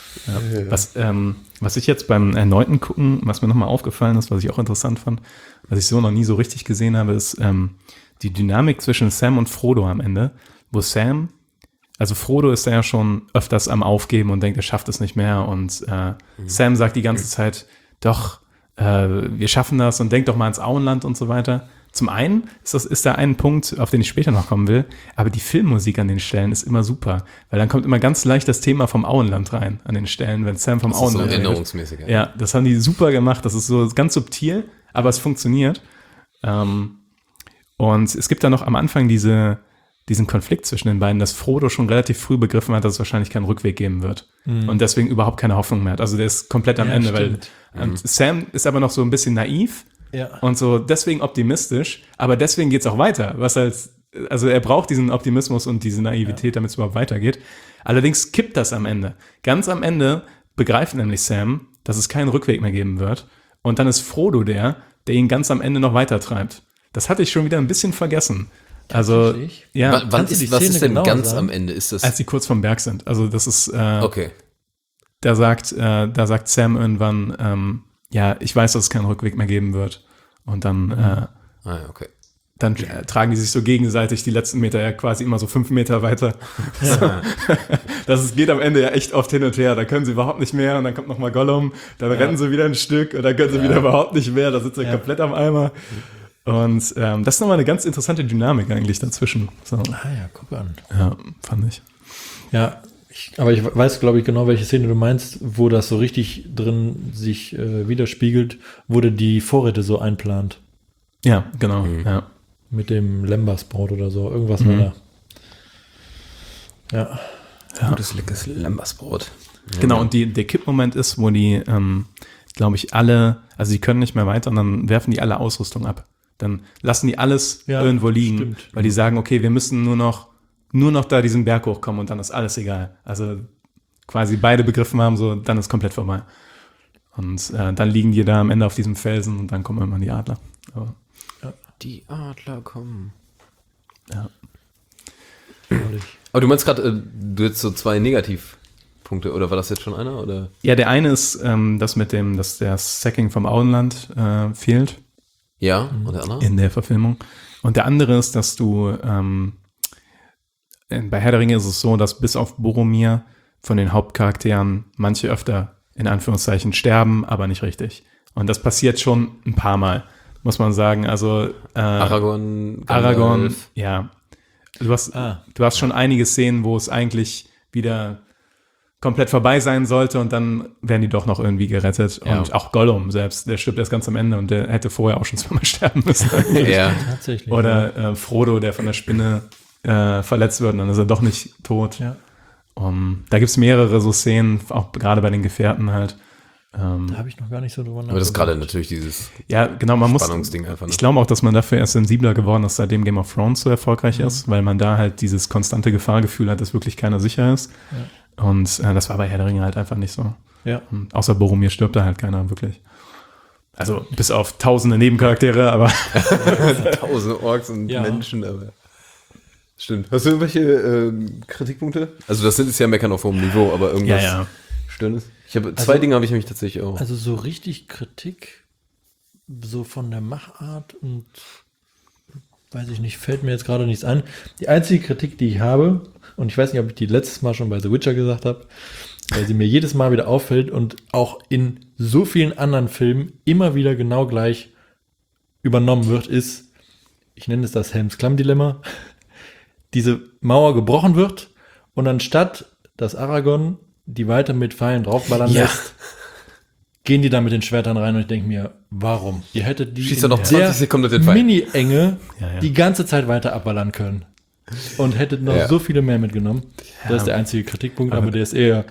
Was, ähm, was ich jetzt beim erneuten Gucken, was mir nochmal aufgefallen ist, was ich auch interessant fand, was ich so noch nie so richtig gesehen habe, ist ähm, die Dynamik zwischen Sam und Frodo am Ende, wo Sam, also Frodo ist da ja schon öfters am Aufgeben und denkt, er schafft es nicht mehr und äh, Sam sagt die ganze Zeit, doch, äh, wir schaffen das und denk doch mal ans Auenland und so weiter. Zum einen ist das ist da ein Punkt, auf den ich später noch kommen will, aber die Filmmusik an den Stellen ist immer super, weil dann kommt immer ganz leicht das Thema vom Auenland rein an den Stellen, wenn Sam vom Das ist so Auenland redet. erinnerungsmäßig. Ja, das haben die super gemacht, das ist so ganz subtil, aber es funktioniert. Ähm, und es gibt da noch am Anfang diese, diesen Konflikt zwischen den beiden, dass Frodo schon relativ früh begriffen hat, dass es wahrscheinlich keinen Rückweg geben wird und deswegen überhaupt keine Hoffnung mehr hat. Also der ist komplett am Ja, Ende, stimmt. weil und Sam ist aber noch so ein bisschen naiv Ja. und so deswegen optimistisch, aber deswegen geht's auch weiter, was als also er braucht diesen Optimismus und diese Naivität, damit es überhaupt weitergeht. Allerdings kippt das am Ende. Ganz am Ende begreift nämlich Sam, dass es keinen Rückweg mehr geben wird und dann ist Frodo der, der ihn ganz am Ende noch weiter treibt. Das hatte ich schon wieder ein bisschen vergessen. Also, Tatsächlich? ja, Wann, wann Kannst du ist, die was Szene ist denn genauer ganz sagen? am Ende? Ist das? als sie kurz vom Berg sind. Also das ist, äh, Okay. da sagt, äh, da sagt Sam irgendwann, ähm, ja, ich weiß, dass es keinen Rückweg mehr geben wird. Und dann, äh, Ah, ja, okay. dann äh, tragen die sich so gegenseitig die letzten Meter ja quasi immer so fünf Meter weiter. So. Das ist, geht am Ende ja echt oft hin und her. Da können sie überhaupt nicht mehr und dann kommt nochmal Gollum, dann rennen sie wieder ein Stück und dann können sie wieder überhaupt nicht mehr. Da sind sie Ja. komplett am Eimer. Und ähm, das ist nochmal eine ganz interessante Dynamik eigentlich dazwischen. So. Ah ja, guck an. Ja, fand ich. Ja, ich, aber ich weiß, glaube ich, genau, welche Szene du meinst, wo das so richtig drin sich äh, widerspiegelt, wo der die Vorräte so einplant. Ja, genau. Ja. Mit dem Lembasbrot oder so. Irgendwas war da. Ja. Gutes, leckeres Lambersbrot. Genau, und die, der Kippmoment ist, wo die, ähm, glaube ich, alle, also die können nicht mehr weiter und dann werfen die alle Ausrüstung ab. Dann lassen die alles Ja, irgendwo liegen, stimmt. weil die sagen, okay, wir müssen nur noch, nur noch da diesen Berg hochkommen und dann ist alles egal. Also quasi beide begriffen haben, so, dann ist komplett vorbei. Und äh, dann liegen die da am Ende auf diesem Felsen und dann kommen irgendwann die Adler. Aber, Die Adler kommen. ja. Aber du meinst gerade, äh, du jetzt so zwei Negativpunkte, oder war das jetzt schon einer? Oder? ja, der eine ist ähm, das mit dem, dass der Sacking vom Auenland äh, fehlt Ja, und der andere? in der Verfilmung. Und der andere ist, dass du ähm, in- bei Herr der Ringe ist es so, dass bis auf Boromir von den Hauptcharakteren manche öfter in Anführungszeichen sterben, aber nicht richtig. Und das passiert schon ein paar Mal, muss man sagen. Also äh, Aragorn, Aragorn, Gandalf. ja. Du hast, Ah. du hast schon einige Szenen, wo es eigentlich wieder komplett vorbei sein sollte und dann werden die doch noch irgendwie gerettet. Ja. Und auch Gollum selbst, der stirbt erst ganz am Ende und der hätte vorher auch schon zweimal sterben müssen. Ja. Tatsächlich. Oder äh, Frodo, der von der Spinne äh, verletzt wird und dann ist er doch nicht tot. Ja. Um, da gibt es mehrere so Szenen, auch gerade bei den Gefährten halt. Ähm, Da habe ich noch gar nicht so drüber nachgedacht. Aber das ist gerade natürlich dieses ja, genau, man muss. Spannungsding einfach. Ne? Ich glaube auch, dass man dafür erst sensibler geworden ist, seitdem Game of Thrones so erfolgreich Mhm. ist, weil man da halt dieses konstante Gefahrgefühl hat, dass wirklich keiner sicher ist. Und äh, das war bei Herr der Ringe halt einfach nicht so. Ja. Und außer Boromir stirbt da halt keiner wirklich. Also bis auf tausende Nebencharaktere, aber Tausende Orks und Ja. Menschen, aber. Stimmt. Hast du irgendwelche äh, Kritikpunkte? Also, das sind jetzt ja Meckern auf hohem Niveau, aber irgendwas ja, ja. Störendes? Ich habe zwei Also- Dinge habe ich nämlich tatsächlich auch. Also so richtig Kritik, so von der Machart und weiß ich nicht, fällt mir jetzt gerade nichts ein. Die einzige Kritik, die ich habe, und ich weiß nicht, ob ich die letztes Mal schon bei The Witcher gesagt habe, weil sie mir jedes Mal wieder auffällt und auch in so vielen anderen Filmen immer wieder genau gleich übernommen wird, ist, ich nenne es das Helms-Klamm-Dilemma, diese Mauer gebrochen wird und anstatt, dass Aragorn die weiter mit Pfeilen draufballern Ja. lässt, gehen die da mit den Schwertern rein und ich denke mir, warum? Ihr hättet die Schießt in er noch der zwanzig Sekunden mit den Pfeilen. Mini-Enge Ja, ja. die ganze Zeit weiter abballern können. Und hättet noch Ja. so viele mehr mitgenommen. Das ist der einzige Kritikpunkt, aber, Aber- der ist eher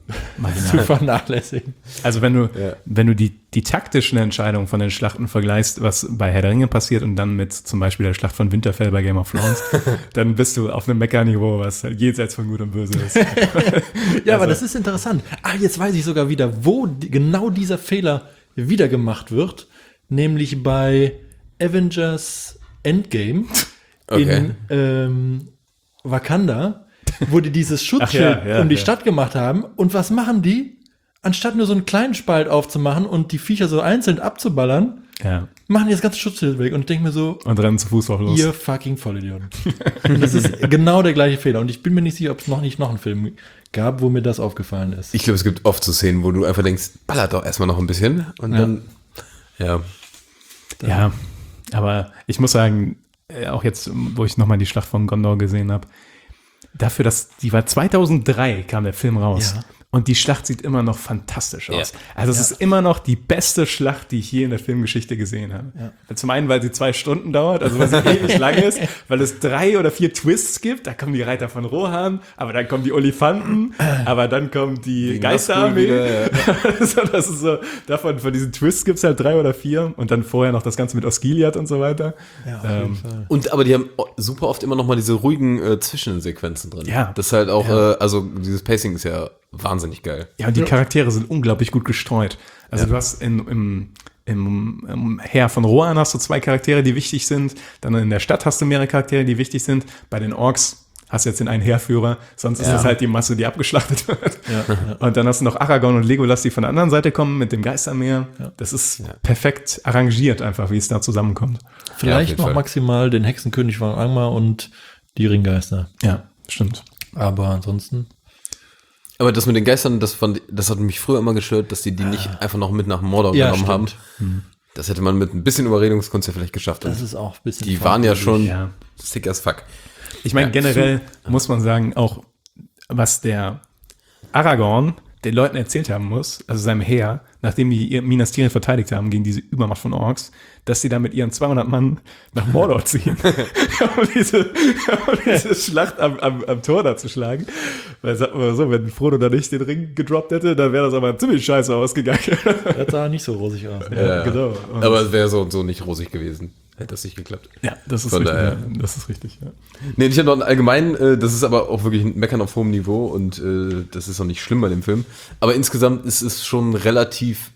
zu vernachlässigen. Also wenn du, Ja. wenn du die, die taktischen Entscheidungen von den Schlachten vergleichst, was bei Herr der Ringe passiert und dann mit zum Beispiel der Schlacht von Winterfell bei Game of Thrones, dann bist du auf einem Meckerniveau, was halt jenseits von Gut und Böse ist. Ja, aber Also- das ist interessant. Ah, jetzt weiß ich sogar wieder, wo die, genau dieser Fehler wieder gemacht wird. Nämlich bei Avengers Endgame Okay. in ähm, Wakanda, wo die dieses Schutzschild Ach ja, ja, um die ja. Stadt gemacht haben. Und was machen die? Anstatt nur so einen kleinen Spalt aufzumachen und die Viecher so einzeln abzuballern, Ja. machen die das ganze Schutzschild weg. Und ich denke mir so, Und rennen zu Fuß drauf los. ihr fucking Vollidioten. Und das ist genau der gleiche Fehler. Und ich bin mir nicht sicher, ob es noch nicht noch einen Film gab, wo mir das aufgefallen ist. Ich glaube, es gibt oft so Szenen, wo du einfach denkst, ballert doch erstmal noch ein bisschen und Ja. dann, ja. Ja, aber ich muss sagen, äh, auch jetzt, wo ich nochmal die Schlacht von Gondor gesehen habe, dafür, dass die war zweitausenddrei kam der Film raus. Ja. Und die Schlacht sieht immer noch fantastisch aus. Ja. Also es ist immer noch die beste Schlacht, die ich je in der Filmgeschichte gesehen habe. Zum einen, weil sie zwei Stunden dauert, also weil sie ewig lang ist, weil es drei oder vier Twists gibt. Da kommen die Reiter von Rohan, aber dann kommen die Olifanten, aber dann kommt die, Die Geisterarmee. Nazgul wieder, so, das ist so, davon, von diesen Twists gibt es halt drei oder vier und dann vorher noch das Ganze mit Osgiliath und so weiter. Ja, auf Ähm, jeden Fall. Und aber die haben o- super oft immer noch mal diese ruhigen äh, Zwischensequenzen drin. Ja. Das ist halt auch, Ja. äh, also dieses Pacing ist ja wahnsinnig geil. Ja, und die Charaktere sind unglaublich gut gestreut. Also Ja. du hast in, im, im, im Heer von Rohan hast du zwei Charaktere, die wichtig sind. Dann in der Stadt hast du mehrere Charaktere, die wichtig sind. Bei den Orks hast du jetzt den einen Heerführer, sonst ist Ja. das halt die Masse, die abgeschlachtet wird. Ja, ja. Und dann hast du noch Aragorn und Legolas, die von der anderen Seite kommen mit dem Geistermeer. Das ist perfekt arrangiert einfach, wie es da zusammenkommt. Vielleicht jeden noch Fall. maximal den Hexenkönig von Angmar und die Ringgeister. Ja, stimmt. Aber ansonsten. Aber das mit den Geistern, das, fand, das hat mich früher immer gestört, dass die die nicht einfach noch mit nach Mordor Ja, genommen stimmt. haben. Das hätte man mit ein bisschen Überredungskunst ja vielleicht geschafft. Das Und ist auch ein bisschen. die waren ja schon Ja. sick as fuck. Ich meine, Ja, generell muss man sagen, auch was der Aragorn den Leuten erzählt haben muss, also seinem Heer, nachdem die ihr Minas Tirith verteidigt haben gegen diese Übermacht von Orks, dass sie da mit ihren zweihundert Mann nach Mordor ziehen, um, diese, um diese Schlacht am, am, am Tor da zu schlagen. Weil, sag mal so, wenn Frodo da nicht den Ring gedroppt hätte, dann wäre das aber ziemlich scheiße ausgegangen. Das sah nicht so rosig aus. Ja, genau. Und- Aber es wäre so und so nicht rosig gewesen. Hätte das nicht geklappt. Ja, das ist Von richtig. daher. Ja, das ist richtig, ja. Nee, ich habe noch ein allgemein, äh, das ist aber auch wirklich ein Meckern auf hohem Niveau und äh, das ist auch nicht schlimm bei dem Film. Aber insgesamt ist es schon relativ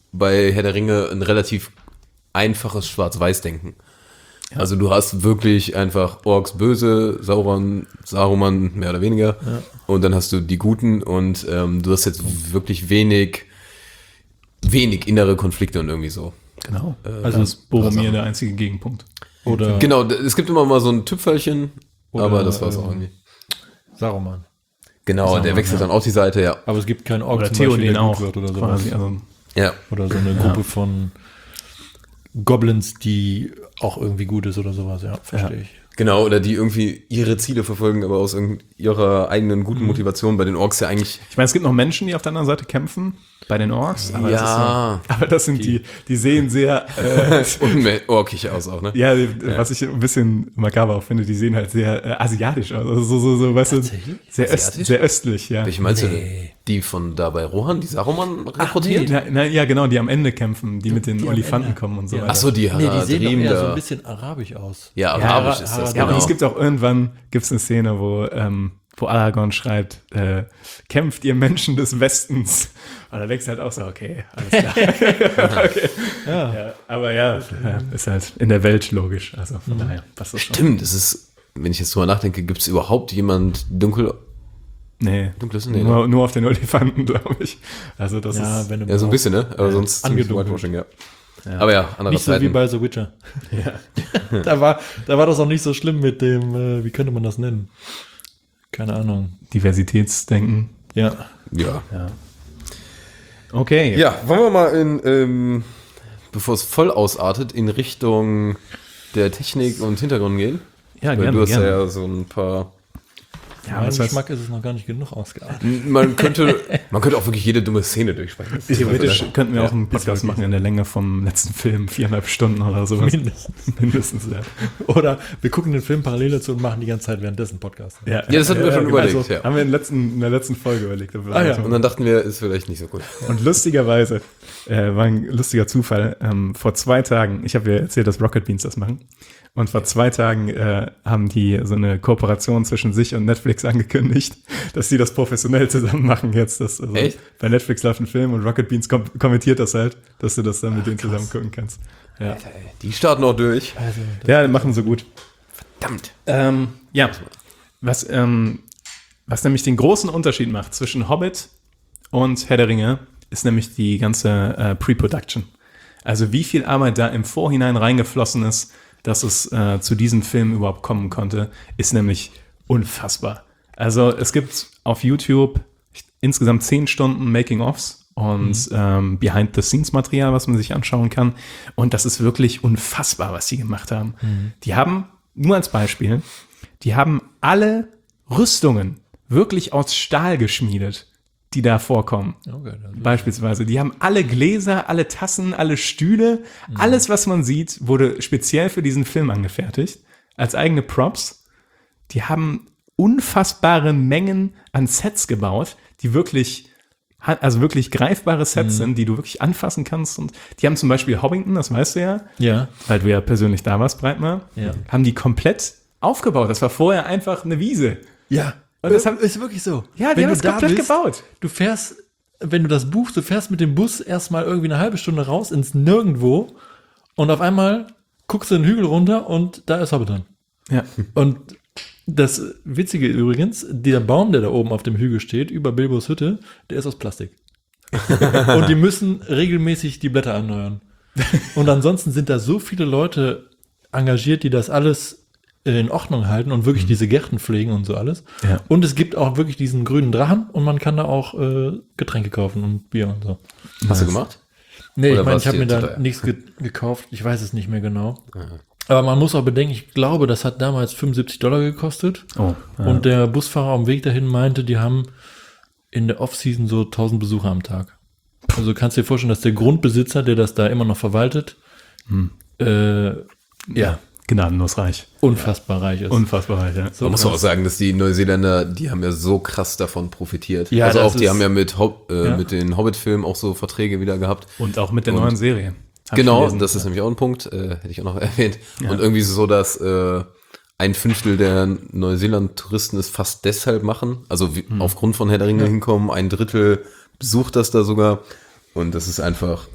bei Herr der Ringe ein relativ einfaches Schwarz-Weiß-Denken. Ja. Also du hast wirklich einfach Orks böse, Sauron, Saruman mehr oder weniger. Ja. Und dann hast du die Guten und ähm, du hast jetzt wirklich wenig, wenig innere Konflikte und irgendwie so. Genau. Äh, also ist Boromir der einzige Gegenpunkt. Oder genau, es gibt immer mal so ein Tüpfelchen, Oder, aber das war's ähm, auch irgendwie. Saruman. Genau, Saruman, der wechselt ja. dann auch die Seite, ja. Aber es gibt keinen Ork Oder zum Beispiel, Theoden der auch. gut wird oder Quasi, sowas. also, Ja. Oder so eine Gruppe von Goblins, die auch irgendwie gut ist oder sowas, ja, verstehe Ja. ich. Genau, oder die irgendwie ihre Ziele verfolgen, aber aus irgend- ihrer eigenen guten Motivation. Bei den Orks ja eigentlich. ich meine, es gibt noch Menschen, die auf der anderen Seite kämpfen, bei den Orks. Aber Ja. das, ist so, aber das sind die, die sehen sehr, äh, Unorkig aus auch, ne? ja, die, was ich ein bisschen makaber auch finde, die sehen halt sehr äh, asiatisch aus. Also so, so, so, weißt du, sehr, öst, Asiatisch? sehr östlich, ja. Welche meinst du Nee. denn? Die von da bei Rohan, die Saruman rekrutiert? Na, na, ja, genau, die am Ende kämpfen, die mit den die am Olifanten Ende. kommen und so Ja. weiter. Ach so, die Nee, die sehen doch Haradrim eher so da. ein bisschen arabisch aus. Ja, Ja, arabisch Har- ist das, Harad- Ja, genau. und es gibt auch irgendwann gibt's eine Szene, wo, ähm, wo Aragorn schreibt, äh, kämpft ihr Menschen des Westens. Und da denkst du halt auch so, okay, alles klar. okay. Ja. Ja, aber ja, ja, ist halt in der Welt logisch. Also von daher passt das schon. Stimmt, das ist, wenn ich jetzt drüber nachdenke, gibt es überhaupt jemand dunkel, Nee, dunkles? Nee, nur, nur auf den Elefanten, glaube ich. Also das Ja, ist, wenn du ja, so ein bisschen, ne? Aber sonst ziemlich angedunkelt. Whitewashing, ja. Aber ja, andere Nicht so wie Zeiten. bei The Witcher. da, war, da war das auch nicht so schlimm mit dem, äh, wie könnte man das nennen? Keine Ahnung. Diversitätsdenken. Ja. Ja. Okay. Ja, wollen wir mal in, ähm, bevor es voll ausartet, in Richtung der Technik und Hintergrund gehen? ja Weil gerne, du hast gerne. ja so ein paar. Ja, Mein was heißt, Geschmack ist es noch gar nicht genug ausgeartet. Man könnte, man könnte auch wirklich jede dumme Szene durchsprechen. theoretisch könnten wir auch einen ist Podcast wirklich machen in der Länge vom letzten Film, viereinhalb Stunden oder sowas. Mindestens. Mindestens, ja. Oder wir gucken den Film parallel dazu und machen die ganze Zeit währenddessen Podcast. Ja, das hatten wir schon überlegt, Also, ja. Haben wir in, der letzten, in der letzten Folge überlegt. ob wir Ah, das ja. machen. Und dann dachten wir, ist vielleicht nicht so gut. Und lustigerweise, äh, war ein lustiger Zufall, ähm, vor zwei Tagen, ich habe ja erzählt, dass Rocket Beans das machen, und vor zwei Tagen äh, haben die so eine Kooperation zwischen sich und Netflix angekündigt, dass sie das professionell zusammen machen jetzt. Das, also Echt? Bei Netflix läuft ein Film und Rocket Beans kom kommentiert das halt, dass du das dann mit denen zusammen gucken kannst. Ja, Die starten auch durch. Also, ja die machen so gut. Verdammt. Ähm, ja, was, ähm, was nämlich den großen Unterschied macht zwischen Hobbit und Herr der Ringe, ist nämlich die ganze äh, Pre-Production. Also wie viel Arbeit da im Vorhinein reingeflossen ist, dass es äh, zu diesem Film überhaupt kommen konnte, ist nämlich unfassbar. Also es gibt auf YouTube insgesamt zehn Stunden Making-ofs und ähm, Behind-the-Scenes-Material, was man sich anschauen kann. Und das ist wirklich unfassbar, was die gemacht haben. Die haben, nur als Beispiel, die haben alle Rüstungen wirklich aus Stahl geschmiedet, die da vorkommen. okay, das- Beispielsweise. Die haben alle Gläser, alle Tassen, alle Stühle, alles, was man sieht, wurde speziell für diesen Film angefertigt, als eigene Props. Die haben unfassbare Mengen an Sets gebaut, die wirklich, also wirklich greifbare Sets sind, die du wirklich anfassen kannst. Und die haben zum Beispiel Hobbiton, das weißt du ja, Ja. weil du ja persönlich da warst, Breitmar, Ja. haben die komplett aufgebaut. Das war vorher einfach eine Wiese. Ja. Und das haben- ist wirklich so. Ja, die Wenn haben du das da komplett bist, gebaut. Du fährst, wenn du das buchst, du fährst mit dem Bus erstmal irgendwie eine halbe Stunde raus ins Nirgendwo und auf einmal guckst du den Hügel runter und da ist Hobbiton. Ja. Und das Witzige übrigens, der Baum, der da oben auf dem Hügel steht, über Bilbos Hütte, der ist aus Plastik. Und die müssen regelmäßig die Blätter erneuern. Und ansonsten sind da so viele Leute engagiert, die das alles in Ordnung halten und wirklich diese Gärten pflegen und so alles. Ja. Und es gibt auch wirklich diesen grünen Drachen und man kann da auch äh, Getränke kaufen und Bier und so. Hast du gemacht? Nee, Oder ich meine, war's ich habe dir mir zu da teuer? nichts ge gekauft. Ich weiß es nicht mehr genau. Aber man muss auch bedenken, ich glaube, das hat damals fünfundsiebzig Dollar gekostet. Oh, ja. Und der Busfahrer am Weg dahin meinte, die haben in der Off-Season so tausend Besucher am Tag. Also kannst du dir vorstellen, dass der Grundbesitzer, der das da immer noch verwaltet, äh, ja, Gnadenlos reich. unfassbar reich ist. Unfassbar reich, ja. So Man muss krass. auch sagen, dass die Neuseeländer, die haben ja so krass davon profitiert. Ja, also das auch, die ist- haben ja mit, Hob äh, Ja. mit den Hobbit-Filmen auch so Verträge wieder gehabt. Und auch mit der Und- neuen Serie. Hab ich Genau, gelesen. das ist nämlich auch ein Punkt, äh, hätte ich auch noch erwähnt. Ja. Und irgendwie ist es so, dass äh, ein Fünftel der Neuseeland-Touristen es fast deshalb machen, also wie, aufgrund von Herr der Ringe hinkommen, ein Drittel besucht das da sogar. Und das ist einfach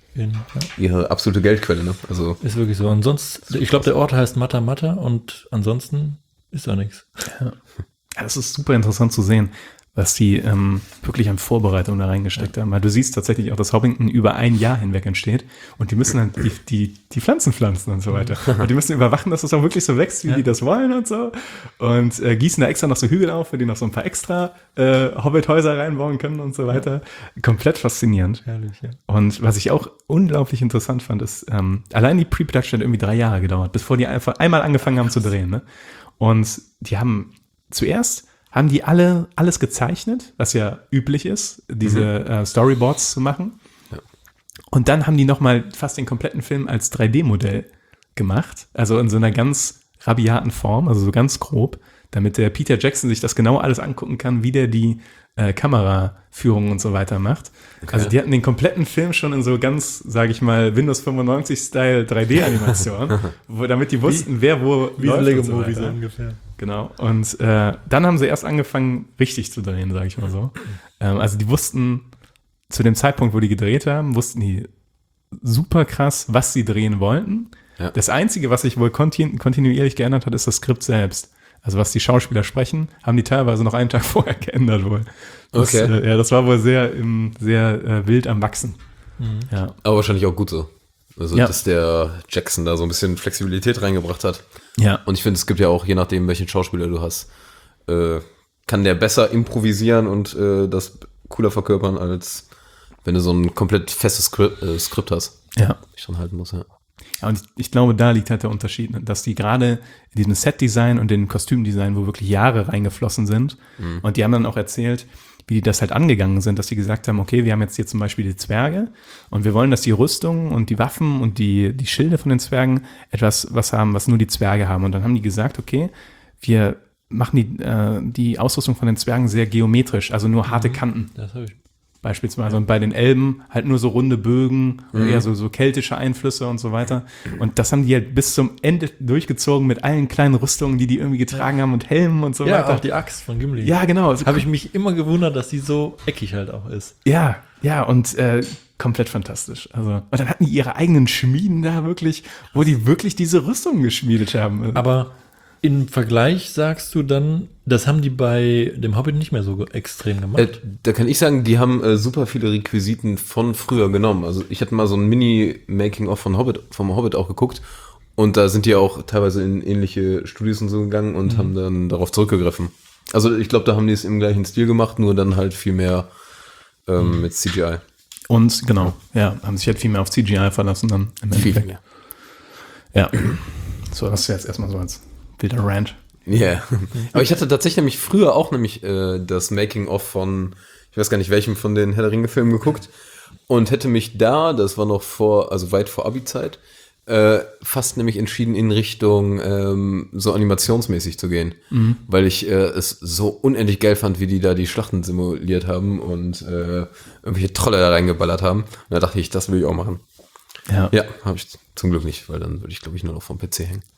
In, ja. ihre absolute Geldquelle, ne? Also Ist wirklich so. Und sonst, ich glaube, der Ort heißt Mata Mata und ansonsten ist da nichts. Ja, das ist super interessant zu sehen, was die ähm, wirklich an Vorbereitung da reingesteckt haben. Weil du siehst tatsächlich auch, dass Hobbiton über ein Jahr hinweg entsteht und die müssen dann die, die, die Pflanzen pflanzen und so weiter. Und die müssen überwachen, dass es auch wirklich so wächst, wie Ja. die das wollen und so. Und äh, gießen da extra noch so Hügel auf, wo die noch so ein paar extra äh, Hobbit-Häuser reinbauen können und so weiter. Komplett faszinierend. Herrlich, ja. Und was ich auch unglaublich interessant fand, ist, ähm, allein die Pre-Production hat irgendwie drei Jahre gedauert, bevor die einfach einmal angefangen haben zu drehen. Ne? Und die haben zuerst haben die alle alles gezeichnet, was ja üblich ist, diese mhm. äh, Storyboards zu machen. Ja. Und dann haben die nochmal fast den kompletten Film als drei D-Modell gemacht, also in so einer ganz rabiaten Form, also so ganz grob, damit der Peter Jackson sich das genau alles angucken kann, wie der die äh, Kameraführung und so weiter macht. Okay. Also die hatten den kompletten Film schon in so ganz, sage ich mal, Windows fünfundneunzig-Style drei D-Animation, wo, damit die wussten, wie, wer wo Wie läuft so Lego und so Movie so weiter. ungefähr. Genau. Und äh, dann haben sie erst angefangen, richtig zu drehen, sage ich mal so. Ähm, also die wussten, zu dem Zeitpunkt, wo die gedreht haben, wussten die super krass, was sie drehen wollten. Ja. Das Einzige, was sich wohl kontinu- kontinuierlich geändert hat, ist das Skript selbst. Also was die Schauspieler sprechen, haben die teilweise noch einen Tag vorher geändert wohl. Das, Okay. Äh, ja, das war wohl sehr, im, sehr äh, wild am Wachsen. Mhm. Ja. aber wahrscheinlich auch gut so. Also, Ja. dass der Jackson da so ein bisschen Flexibilität reingebracht hat. Ja. Und ich finde, es gibt ja auch, je nachdem, welchen Schauspieler du hast, äh, kann der besser improvisieren und äh, das cooler verkörpern, als wenn du so ein komplett festes Skript, äh, Skript hast, Ja. ich dran halten muss, ja. Ja, und ich, ich glaube, da liegt halt der Unterschied, ne? Dass die gerade in diesem Set-Design und in Kostümdesign, wo wirklich Jahre reingeflossen sind, Mhm. und die haben dann auch erzählt, wie die das halt angegangen sind, dass die gesagt haben, okay, wir haben jetzt hier zum Beispiel die Zwerge und wir wollen, dass die Rüstungen und die Waffen und die, die Schilde von den Zwergen etwas was haben, was nur die Zwerge haben. Und dann haben die gesagt, okay, wir machen die, äh, die Ausrüstung von den Zwergen sehr geometrisch, also nur harte Kanten. Das habe ich. Beispielsweise. Und bei den Elben halt nur so runde Bögen, oder eher so, so keltische Einflüsse und so weiter. Und das haben die halt bis zum Ende durchgezogen mit allen kleinen Rüstungen, die die irgendwie getragen haben und Helmen und so Ja, weiter. auch die Axt von Gimli. Ja, genau. Also, Habe ich mich immer gewundert, dass die so eckig halt auch ist. ja, ja, und äh, komplett fantastisch. Also, und dann hatten die ihre eigenen Schmieden da wirklich, wo die wirklich diese Rüstungen geschmiedet haben. Aber im Vergleich sagst du dann, das haben die bei dem Hobbit nicht mehr so ge- extrem gemacht. Äh, da kann ich sagen, die haben äh, super viele Requisiten von früher genommen. Also ich hatte mal so ein Mini-Making-of von Hobbit, vom Hobbit auch geguckt und da sind die auch teilweise in ähnliche Studios und so gegangen und mhm. haben dann darauf zurückgegriffen. Also ich glaube, da haben die es im gleichen Stil gemacht, nur dann halt viel mehr ähm, mhm. mit C G I. Und genau, ja, haben sich halt viel mehr auf C G I verlassen dann im Viel Endeffekt. mehr. Ja, so das ist jetzt erstmal so als wilder Rant. Ja, yeah. Aber ich hatte tatsächlich nämlich früher auch nämlich äh, das Making-of von, ich weiß gar nicht welchem von den Herr der Ringe-Filmen geguckt und hätte mich da, das war noch vor, also weit vor Abi-Zeit, äh, fast nämlich entschieden in Richtung ähm, so animationsmäßig zu gehen, mhm. weil ich äh, es so unendlich geil fand, wie die da die Schlachten simuliert haben und äh, irgendwelche Trolle da reingeballert haben. Und da dachte ich, das will ich auch machen. Ja, Ja, habe ich zum Glück nicht, weil dann würde ich glaube ich nur noch vom P C hängen.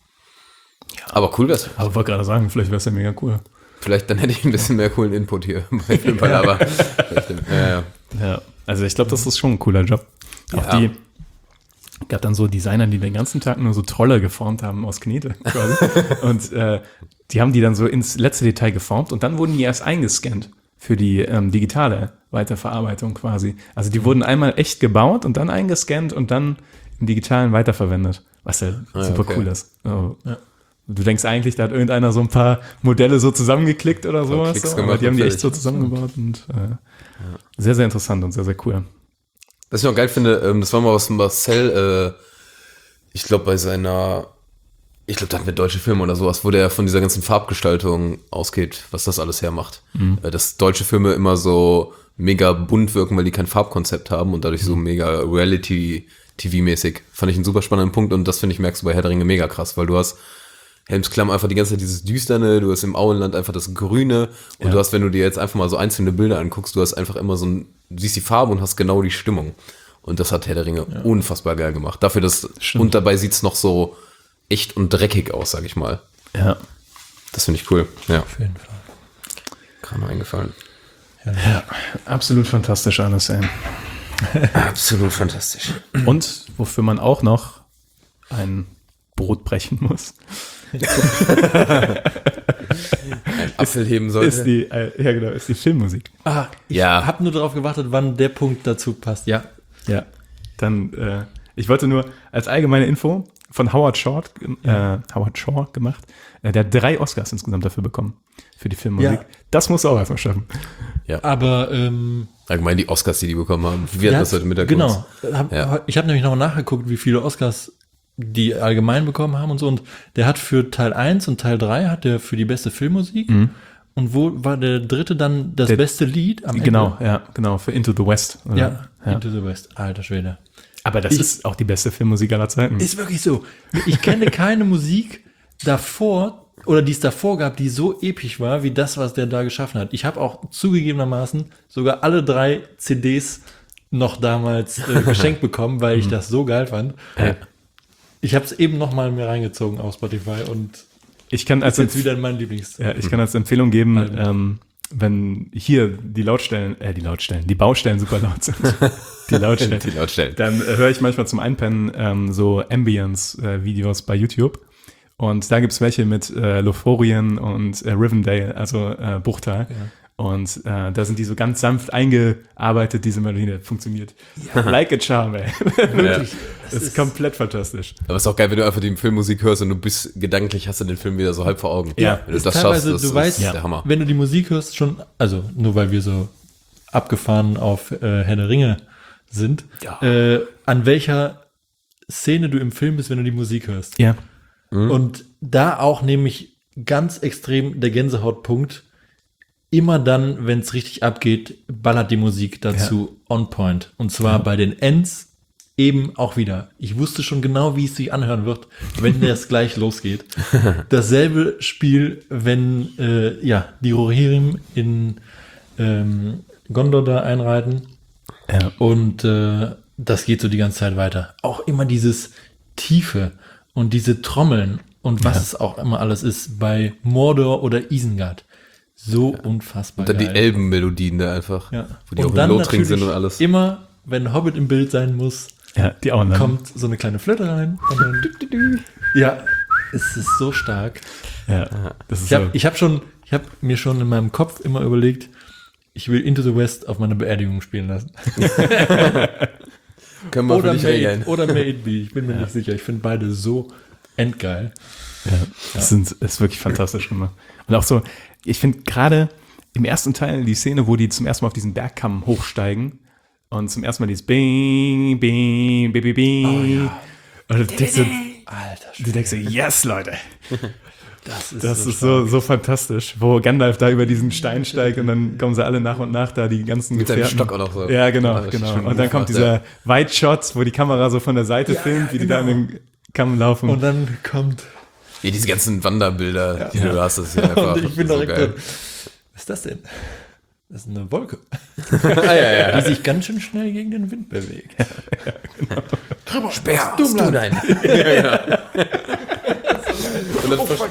Aber cool wär's. aber ich wollte gerade sagen, vielleicht wäre es ja mega cool. Vielleicht dann hätte ich ein bisschen mehr coolen Input hier bei Filmball, aber ja, ja. Ja, also ich glaube, das ist schon ein cooler Job. Auch Ja. die gab dann so Designer, die den ganzen Tag nur so Trolle geformt haben aus Knete quasi. Und äh, die haben die dann so ins letzte Detail geformt und dann wurden die erst eingescannt für die ähm, digitale Weiterverarbeitung quasi. Also die wurden einmal echt gebaut und dann eingescannt und dann im Digitalen weiterverwendet, was ja Ah, super okay. cool ist. Also, du denkst eigentlich, da hat irgendeiner so ein paar Modelle so zusammengeklickt oder sowas, Klicks so, gemacht aber die haben und die echt so fertig. zusammengebaut und äh, sehr, sehr interessant und sehr, sehr cool. Was ich noch geil finde, ähm, das war mal was Marcel, äh, ich glaube bei seiner, ich glaube, da hatten wir deutsche Filme oder sowas, wo der von dieser ganzen Farbgestaltung ausgeht, was das alles hermacht. Mhm. Äh, dass deutsche Filme immer so mega bunt wirken, weil die kein Farbkonzept haben und dadurch so mega Reality-T V-mäßig. Fand ich einen super spannenden Punkt und das finde ich, merkst du bei Herr der Ringe mega krass, weil du hast Helmsklamm einfach die ganze Zeit dieses Düsterne, du hast im Auenland einfach das Grüne und Ja. du hast, wenn du dir jetzt einfach mal so einzelne Bilder anguckst, du hast einfach immer so ein, du siehst die Farbe und hast genau die Stimmung. Und das hat Herr der Ringe unfassbar geil gemacht. Dafür, dass, Stimmt. und dabei sieht's noch so echt und dreckig aus, sag ich mal. Ja. Das finde ich cool. Ja, Auf jeden Fall. gerade mal eingefallen. Ja, absolut fantastisch alles, ey. Absolut fantastisch. Und wofür man auch noch ein Brot brechen muss, Ein Apfel heben sollte. ist die, äh, ja genau, ist die Filmmusik. Ah, ich Ja. habe nur darauf gewartet, wann der Punkt dazu passt. Ja. Ja. Dann, äh, ich wollte nur als allgemeine Info von Howard Shore, äh, Howard Shore gemacht. Äh, der hat drei Oscars insgesamt dafür bekommen, für die Filmmusik. Ja. Das musst du auch erstmal schaffen. Aber ähm, Allgemein die Oscars, die die bekommen haben. Wir hatten der das hat- heute Mittag. Genau. Hab, Ja. Ich habe nämlich noch nachgeguckt, wie viele Oscars die allgemein bekommen haben und so. Und der hat für Teil eins und Teil drei hat der für die beste Filmmusik. Und wo war der dritte dann das Der- beste Lied am Genau, Ende? ja, genau, für Into the West. Oder? Ja, ja. Into the West. Alter Schwede. Aber das Ich- ist auch die beste Filmmusik aller Zeiten. Ist wirklich so. Ich kenne keine Musik davor oder die es davor gab, die so episch war, wie das, was der da geschaffen hat. Ich habe auch zugegebenermaßen sogar alle drei C Ds noch damals äh, geschenkt bekommen, weil ich das so geil fand. Ja. Ich habe es eben noch mal mir reingezogen auf Spotify und Ich kann als, ist jetzt wieder mein Lieblings. ja, ich kann als Empfehlung geben, Alben. ähm, wenn hier die Lautstellen, äh, die Lautstellen, die Baustellen super laut sind, die Lautstellen, Die Lautstellen. dann äh, höre ich manchmal zum Einpennen ähm, so Ambience-Videos bei YouTube. Und da gibt's welche mit äh, Lothlorien und äh, Rivendell, also äh, Bruchtal. Und äh, da sind die so ganz sanft eingearbeitet, diese Melodie, das funktioniert. Like a charm, ey. Wirklich. Das ist komplett fantastisch. Aber es ist auch geil, wenn du einfach die Filmmusik hörst und du bist gedanklich, hast du den Film wieder so halb vor Augen. Ja. Wenn du Ist das teilweise, schaffst, das du weißt, ist der Hammer. wenn du die Musik hörst, schon, also nur weil wir so abgefahren auf äh, Herr der Ringe sind, Ja. äh, an welcher Szene du im Film bist, wenn du die Musik hörst. Ja. Und da auch nämlich ganz extrem der Gänsehautpunkt. Immer dann, wenn es richtig abgeht, ballert die Musik dazu on point. Und zwar bei den Ends eben auch wieder. Ich wusste schon genau, wie es sich anhören wird, wenn das gleich losgeht. Dasselbe Spiel, wenn äh, ja die Rohirrim in ähm, Gondor da einreiten. Ja. Und äh, das geht so die ganze Zeit weiter. Auch immer dieses Tiefe und diese Trommeln und was es auch immer alles ist bei Mordor oder Isengard. So unfassbar Und dann die geil. Elbenmelodien da einfach, Ja. wo die Und auch dann in Lothringen sind und natürlich alles. Immer, wenn Hobbit im Bild sein muss, Ja, die auch dann. kommt so eine kleine Flöte rein. Und dann, ja, es ist so stark. Ja, das ist Ich habe so. ich hab schon, ich habe mir schon in meinem Kopf immer überlegt, ich will Into the West auf meiner Beerdigung spielen lassen. Können wir für Oder dich May, regeln. It, oder May It Be. Ich bin mir nicht sicher. Ich finde beide so endgeil. Ja, das sind, ist wirklich fantastisch gemacht. Und auch so, ich finde gerade im ersten Teil die Szene, wo die zum ersten Mal auf diesen Bergkamm hochsteigen und zum ersten Mal dieses Bing, Bing, Bing, Bing, Bing. Und du denkst, so, Alter, du denkst so, yes, Leute. das ist, Das so ist so, so fantastisch, wo Gandalf da über diesen Stein steigt und dann kommen sie alle nach und nach da, die ganzen Mit seinem Gefährten. Stock auch noch so. Ja, genau, Ja, genau. schön Und dann kommt gemacht, dieser ja. Wide Shot, wo die Kamera so von der Seite filmt, wie die da in den Kamm laufen. Und dann kommt. Ja, diese ganzen Wanderbilder, die du hast, das ist ja einfach Und ich bin so direkt geil. so, was ist das denn? Das ist eine Wolke, Ah, ja, ja. die sich ganz schön schnell gegen den Wind bewegt. Speer, hast du dein. ja, ja. Und dann versch-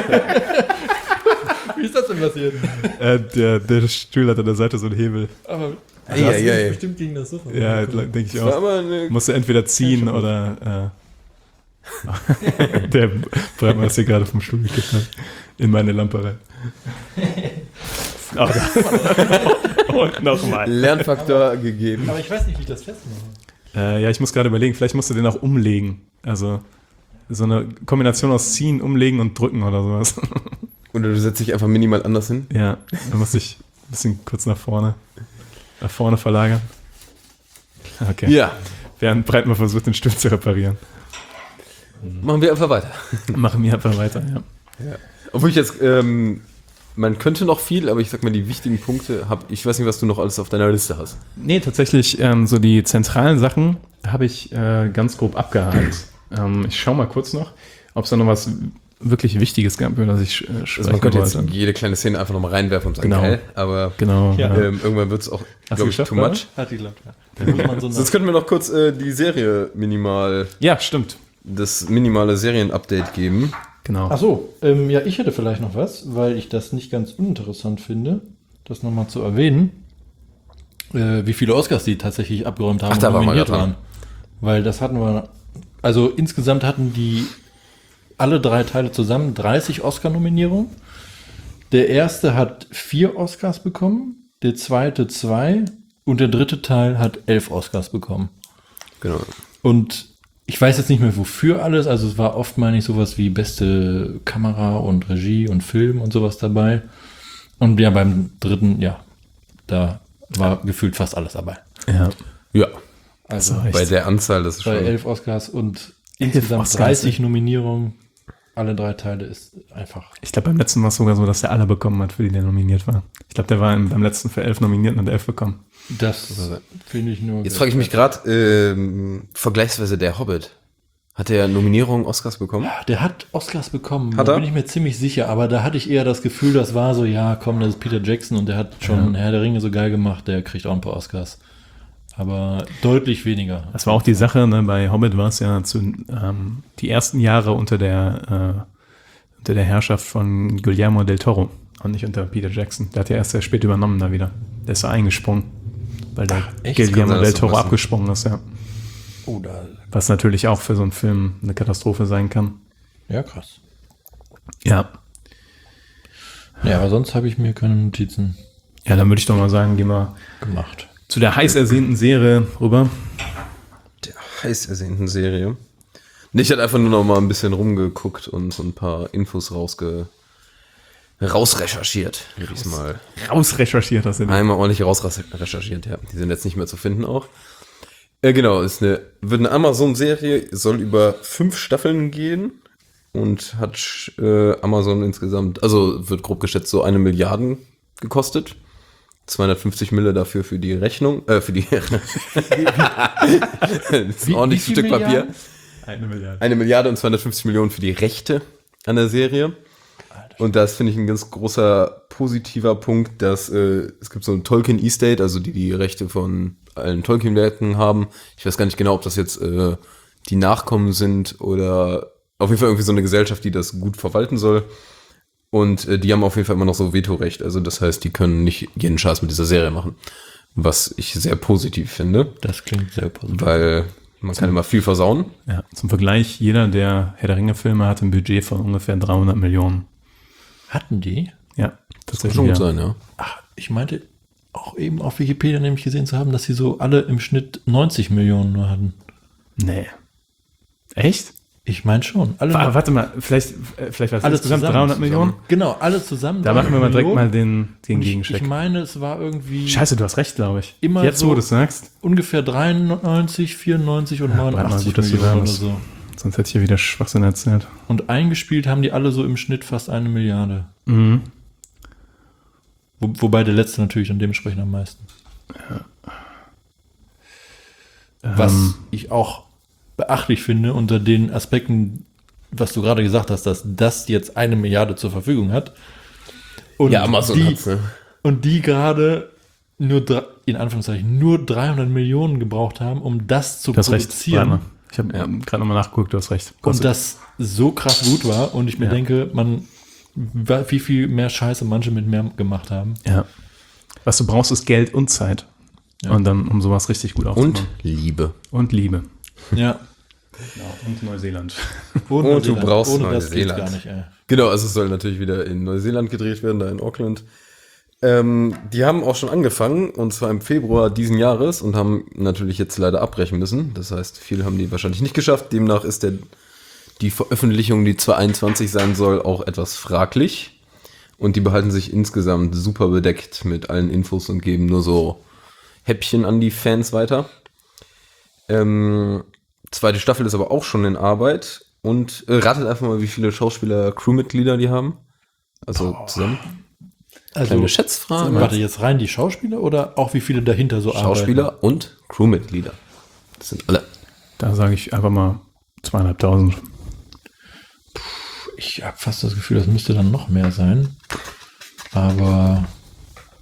Wie ist das denn passiert? äh, der, der Stuhl hat an der Seite so einen Hebel. Aber Ja, ja, das ist ja. bestimmt gegen das Sofa. Ja, denke ich Das war auch. aber eine Musst du entweder ziehen oder äh, der Breitmann ist hier gerade vom Stuhl gekippt hat, in meine Lampe rein. Oh, da. Und nochmal. Lernfaktor gegeben. Aber ich weiß nicht, wie ich das festmache. Äh, ja, ich muss gerade überlegen, vielleicht musst du den auch umlegen. Also so eine Kombination aus ziehen, umlegen und drücken oder sowas. Oder du setzt dich einfach minimal anders hin. Ja, dann muss ich ein bisschen kurz nach vorne, nach vorne verlagern. Okay. Ja, Während Breitmann versucht, den Stuhl zu reparieren. machen wir einfach weiter. Machen wir einfach weiter, ja. Obwohl ich jetzt, ähm, man könnte noch viel, aber ich sag mal, die wichtigen Punkte habe ich weiß nicht, was du noch alles auf deiner Liste hast. Nee, tatsächlich, ähm, so die zentralen Sachen habe ich äh, ganz grob abgehakt. ähm, ich schaue mal kurz noch, ob es da noch was wirklich Wichtiges gab, über das ich äh, sprechen Also man könnte jetzt wollte. jede kleine Szene einfach nochmal reinwerfen und sagen, Genau. geil, aber Genau. Ja. Ja. ähm, irgendwann wird es auch, Hast du glaube ich, geschafft, too oder? much. Hat die geklappt, ja. Da muss man so Sonst könnten wir noch kurz äh, die Serie minimal, ja, stimmt. das minimale Serien-Update geben. Genau. Ach so, ähm, ja, ich hätte vielleicht noch was, weil ich das nicht ganz uninteressant finde, das nochmal zu erwähnen. äh, wie viele Oscars die tatsächlich abgeräumt haben Ach, da und waren wir nominiert grad dran. waren. Weil das hatten wir, also insgesamt hatten die alle drei Teile zusammen dreißig Oscar-Nominierungen. Der erste hat vier Oscars bekommen, der zweite zwei und der dritte Teil hat elf Oscars bekommen. Genau. Und ich weiß jetzt nicht mehr wofür alles, also es war oft, meine ich, sowas wie beste Kamera und Regie und Film und sowas dabei. Und ja, beim dritten, ja, da war gefühlt fast alles dabei. Ja. Ja. Also So, Bei der Anzahl, das ist bei schon. elf Oscars und Elf insgesamt Oscars, dreißig Nominierungen, alle drei Teile ist einfach. Ich glaube, beim letzten war es sogar so, dass der alle bekommen hat, für die der nominiert war. Ich glaube, der war im, beim letzten für elf nominiert und hat elf bekommen. Das finde ich nur. Jetzt frage ich mich gerade, ähm, vergleichsweise der Hobbit. Hat der Nominierung Oscars bekommen? Der hat Oscars bekommen, Hat da er? bin ich mir ziemlich sicher, aber da hatte ich eher das Gefühl, das war so, ja, komm, das ist Peter Jackson und der hat schon Herr der Ringe so geil gemacht, der kriegt auch ein paar Oscars. Aber deutlich weniger. Das war auch die Sache, ne? Bei Hobbit war es ja zu, ähm, die ersten Jahre unter der, äh, unter der Herrschaft von Guillermo del Toro und nicht unter Peter Jackson. Der hat ja erst sehr spät übernommen da wieder. Der ist da eingesprungen, weil der echt? Guillermo Kann sein, del dass Toro so was- abgesprungen ist, ja. Oh, da. Was natürlich auch für so einen Film eine Katastrophe sein kann. Ja, krass. Ja. Ja, aber sonst habe ich mir keine Notizen Ja, dann würde ich doch mal sagen, gehen wir gemacht. zu der heiß ersehnten Serie rüber. Der heiß ersehnten Serie. Nee, ich hatte einfach nur noch mal ein bisschen rumgeguckt und so ein paar Infos rausge rausrecherchiert, würde ich es mal. Rausrecherchiert das in Einmal ordentlich rausrecherchiert, ja. Die sind jetzt nicht mehr zu finden auch. Äh, genau, ist eine, wird eine Amazon-Serie, soll über fünf Staffeln gehen und hat äh, Amazon insgesamt, also wird grob geschätzt so eine Milliarde gekostet. zweihundertfünfzig Mille dafür für die Rechnung, äh, für die das ist Wie- ein ordentliches wie viel Stück Papier. Milliarden? Eine Milliarde. Eine Milliarde und zweihundertfünfzig Millionen für die Rechte an der Serie. Und das finde ich ein ganz großer positiver Punkt, dass äh, es gibt so ein Tolkien Estate, also die die Rechte von allen Tolkien-Werken haben. Ich weiß gar nicht genau, ob das jetzt äh, die Nachkommen sind oder auf jeden Fall irgendwie so eine Gesellschaft, die das gut verwalten soll. Und äh, die haben auf jeden Fall immer noch so Vetorecht. Also das heißt, die können nicht jeden Scheiß mit dieser Serie machen. Was ich sehr positiv finde, Das klingt sehr positiv. weil man kann immer viel versauen. Ja, zum Vergleich, jeder der Herr der Ringe-Filme hat ein Budget von ungefähr dreihundert Millionen. Hatten die? Ja, Kann tatsächlich. schon gut Ja. sein, ja. Ach, ich meinte auch eben auf Wikipedia nämlich gesehen zu haben, dass sie so alle im Schnitt neunzig Millionen nur hatten. Nee. Echt? Ich meine schon. Alle Wa- Warte mal, vielleicht, äh, vielleicht war es Alles insgesamt zusammen, dreihundert Millionen? Genau, alle zusammen. Da machen wir mal direkt mal Millionen. den, den Und ich, Gegencheck. ich meine, es war irgendwie Scheiße, du hast recht, glaube ich. Immer Jetzt, so- wo du es sagst, ungefähr dreiundneunzig, vierundneunzig und Ja, warte mal, neunundachtzig gut, dass du da Millionen oder bist. so. sonst hätte ich hier wieder Schwachsinn erzählt. Und eingespielt haben die alle so im Schnitt fast eine Milliarde. Mhm. Wo, wobei der letzte natürlich dann dementsprechend am meisten. Was Ähm, ich auch beachtlich finde unter den Aspekten, was du gerade gesagt hast, dass das jetzt eine Milliarde zur Verfügung hat. Und Ja, Amazon die, hat's, ne? Und die gerade nur, drei- in Anführungszeichen, nur dreihundert Millionen gebraucht haben, um das zu Du hast recht. produzieren. Warte mal. Ich habe Ja. gerade nochmal nachgeguckt, du hast recht. Und Kostet- das so krass gut war. Und ich mir Ja. denke, man, wie viel mehr Scheiße manche mit mehr gemacht haben. Ja. Was du brauchst, ist Geld und Zeit. Ja. Und dann, um sowas richtig gut aufzubauen. Und Liebe. Und Liebe. Ja. Und Neuseeland. Und, Und du brauchst Ohne das geht's Neuseeland. gar nicht, ey. Genau, also es soll natürlich wieder in Neuseeland gedreht werden, da in Auckland. Ähm, die haben auch schon angefangen, und zwar im Februar diesen Jahres, und haben natürlich jetzt leider abbrechen müssen. Das heißt, viel haben die wahrscheinlich nicht geschafft. Demnach ist der, die Veröffentlichung, die zweitausendeinundzwanzig sein soll, auch etwas fraglich. Und die behalten sich insgesamt super bedeckt mit allen Infos und geben nur so Häppchen an die Fans weiter. Ähm, zweite Staffel ist aber auch schon in Arbeit. Und äh, ratet einfach mal, wie viele Schauspieler, Crewmitglieder die haben. Also zusammen. Also, Kleine Schätzfrage. warte, jetzt rein die Schauspieler oder auch wie viele dahinter so Schauspieler arbeiten? und Crewmitglieder. Das sind alle. Da sage ich einfach mal zweieinhalbtausend. Ich habe fast das Gefühl, das müsste dann noch mehr sein. Aber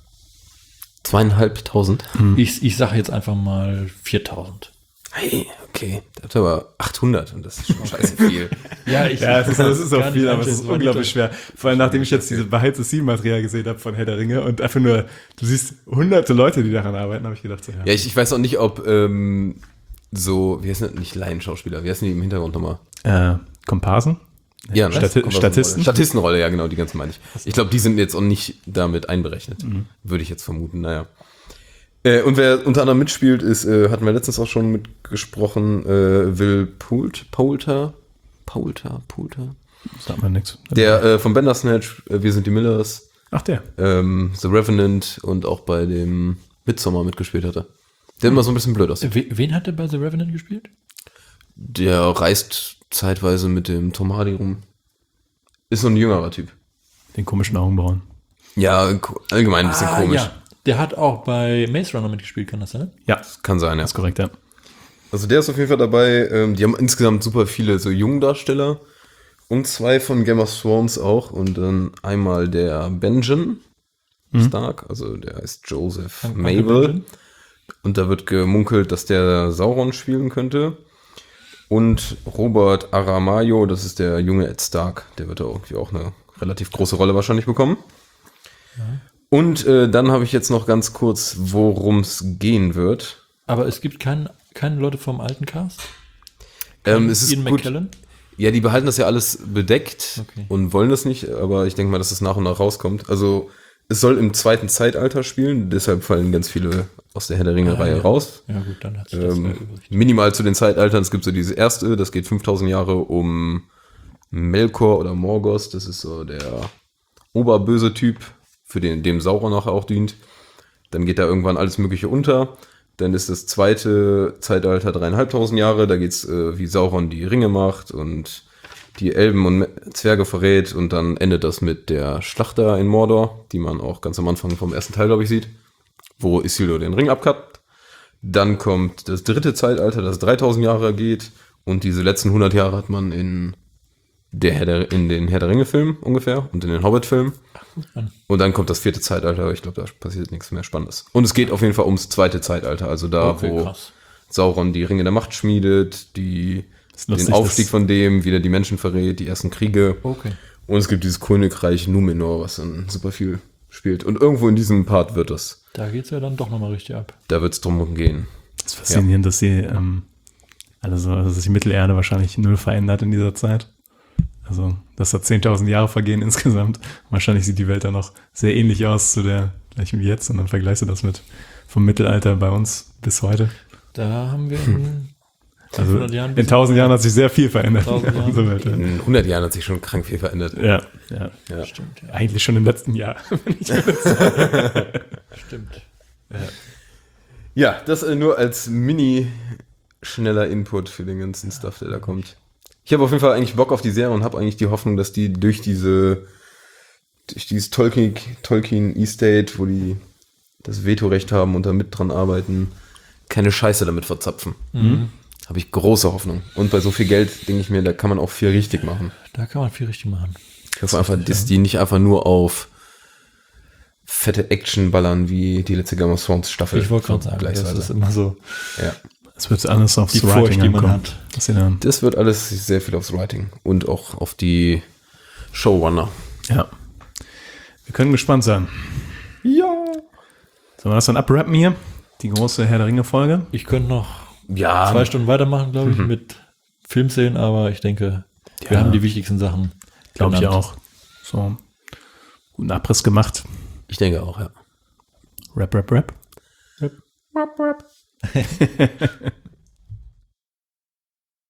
Zweieinhalbtausend. ich, ich sage jetzt einfach mal viertausend. Hey, Okay, der hat aber achthundert und das ist schon scheiße viel. Ja, ich, Ja, es ist, das ist gar auch nicht viel, aber es ist einschätzen, weil unglaublich ich schwer. Vor allem, nachdem ich jetzt diese Behind-the-Scene-Material gesehen habe von Herr der Ringe und einfach nur, du siehst hunderte Leute, die daran arbeiten, habe ich gedacht, so, ja. Ja, ich, ich weiß auch nicht, ob ähm, so, wie heißen das, nicht Laienschauspieler, wie heißen die im Hintergrund nochmal? Äh, Komparsen? Ja, ne? Stati- Kommt aus der Statisten? Rolle. Statistenrolle, ja genau, die ganzen meine ich. Ich glaube, die sind jetzt auch nicht damit einberechnet, Mhm. würde ich jetzt vermuten, naja. Äh, und wer unter anderem mitspielt, ist, äh, hatten wir letztens auch schon mitgesprochen, äh, Will Poult, Poulter, Poulter, Poulter, Sagt man nichts. der äh, von Bandersnatch, äh, Wir sind die Millers, Ach, der. ähm, The Revenant und auch bei dem Midsommar mitgespielt hatte. Der immer so ein bisschen blöd aussieht. We- Wen hat der bei The Revenant gespielt? Der reist zeitweise mit dem Tom Hardy rum. Ist so ein jüngerer Typ. Den komischen Augenbrauen. Ja, ko- allgemein ein bisschen Ah, komisch. ja. Der hat auch bei Maze Runner mitgespielt, kann das sein? Ja, Kann sein, ja. das ist korrekt, ja. Also der ist auf jeden Fall dabei. Ähm, die haben insgesamt super viele so Jungdarsteller. Und zwei von Game of Thrones auch. Und dann einmal der Benjen Stark, also der heißt Joseph Uncle Mabel. Benjen. Und da wird gemunkelt, dass der Sauron spielen könnte. Und Robert Aramayo, das ist der junge Ed Stark. Der wird da irgendwie auch eine relativ große Rolle wahrscheinlich bekommen. Und äh, dann habe ich jetzt noch ganz kurz, worum es gehen wird. Aber es gibt kein, keine Leute vom alten Cast? Ähm, es ist Ian gut. McKellen? Ja, die behalten das ja alles bedeckt Okay. und wollen das nicht, aber ich denke mal, dass es nach und nach rauskommt. Also es soll im zweiten Zeitalter spielen, deshalb fallen ganz viele aus der Herr der Ringe-Reihe Ah, ja. raus. Ja gut, dann hat sich das ja Ähm, übrig. minimal zu den Zeitaltern, es gibt so diese erste, das geht fünftausend Jahre um Melkor oder Morgoth, das ist so der oberböse Typ, für den dem Sauron nachher auch dient. Dann geht da irgendwann alles Mögliche unter. Dann ist das zweite Zeitalter dreieinhalbtausend Jahre, da geht's äh, wie Sauron die Ringe macht und die Elben und Me- Zwerge verrät und dann endet das mit der Schlacht da in Mordor, die man auch ganz am Anfang vom ersten Teil, glaube ich, sieht, wo Isildur den Ring abkappt. Dann kommt das dritte Zeitalter, das dreitausend Jahre geht und diese letzten hundert Jahre hat man in, der Herr der, in den Herr der Ringe-Filmen ungefähr und in den Hobbit-Filmen. Und dann kommt das vierte Zeitalter, ich glaube, da passiert nichts mehr Spannendes. Und es geht auf jeden Fall ums zweite Zeitalter, also da, Okay, wo krass. Sauron die Ringe der Macht schmiedet, die, ist lustig, den Aufstieg dass- von dem, wieder die Menschen verrät, die ersten Kriege. Okay. Und es gibt dieses Königreich Numenor, was dann super viel spielt. Und irgendwo in diesem Part wird es, Da geht's ja dann doch nochmal richtig ab. da wird es drum gehen. Das ist faszinierend, dass sie, ähm, also, dass sich Mittelerde wahrscheinlich null verändert in dieser Zeit. Also, dass da zehntausend Jahre vergehen insgesamt. Wahrscheinlich sieht die Welt dann noch sehr ähnlich aus zu der gleichen wie jetzt. Und dann vergleichst du das mit vom Mittelalter bei uns bis heute. Da haben wir in Also, fünfhundert Jahren in bis- tausend Jahren hat sich sehr viel verändert. tausend Jahren. Und so weiter. In hundert Jahren hat sich schon krank viel verändert. Ja, ja. Ja. Stimmt, ja. Eigentlich schon im letzten Jahr. Stimmt. Ja, das äh, nur als mini schneller Input für den ganzen Stuff, der da kommt. Ich habe auf jeden Fall eigentlich Bock auf die Serie und habe eigentlich die Hoffnung, dass die durch diese durch dieses Tolkien Tolkien Estate, wo die das Vetorecht haben und da mit dran arbeiten, keine Scheiße damit verzapfen. Habe ich große Hoffnung. Und bei so viel Geld denke ich mir, da kann man auch viel richtig machen. Da kann man viel richtig machen. Ich hoffe einfach, dass die nicht einfach nur auf fette Action ballern wie die letzte Game of Thrones Staffel. Ich wollte gerade sagen, das vergleichsweise. ist immer so Ja. Es wird alles aufs die Writing Furcht, die man ankommen. hat. Dass sie dann, Das wird alles sehr viel aufs Writing und auch auf die Showrunner. ja. Wir können gespannt sein. Ja. Sollen wir das dann abrappen hier? Die große Herr der Ringe-Folge? Ich könnte noch Ja. zwei Stunden weitermachen, glaube ich, mit Filmszenen, aber ich denke, wir Ja. haben die wichtigsten Sachen. Glaube ich genannt. auch. So, guten Abriss gemacht. Ich denke auch, ja. Rap, rap, rap.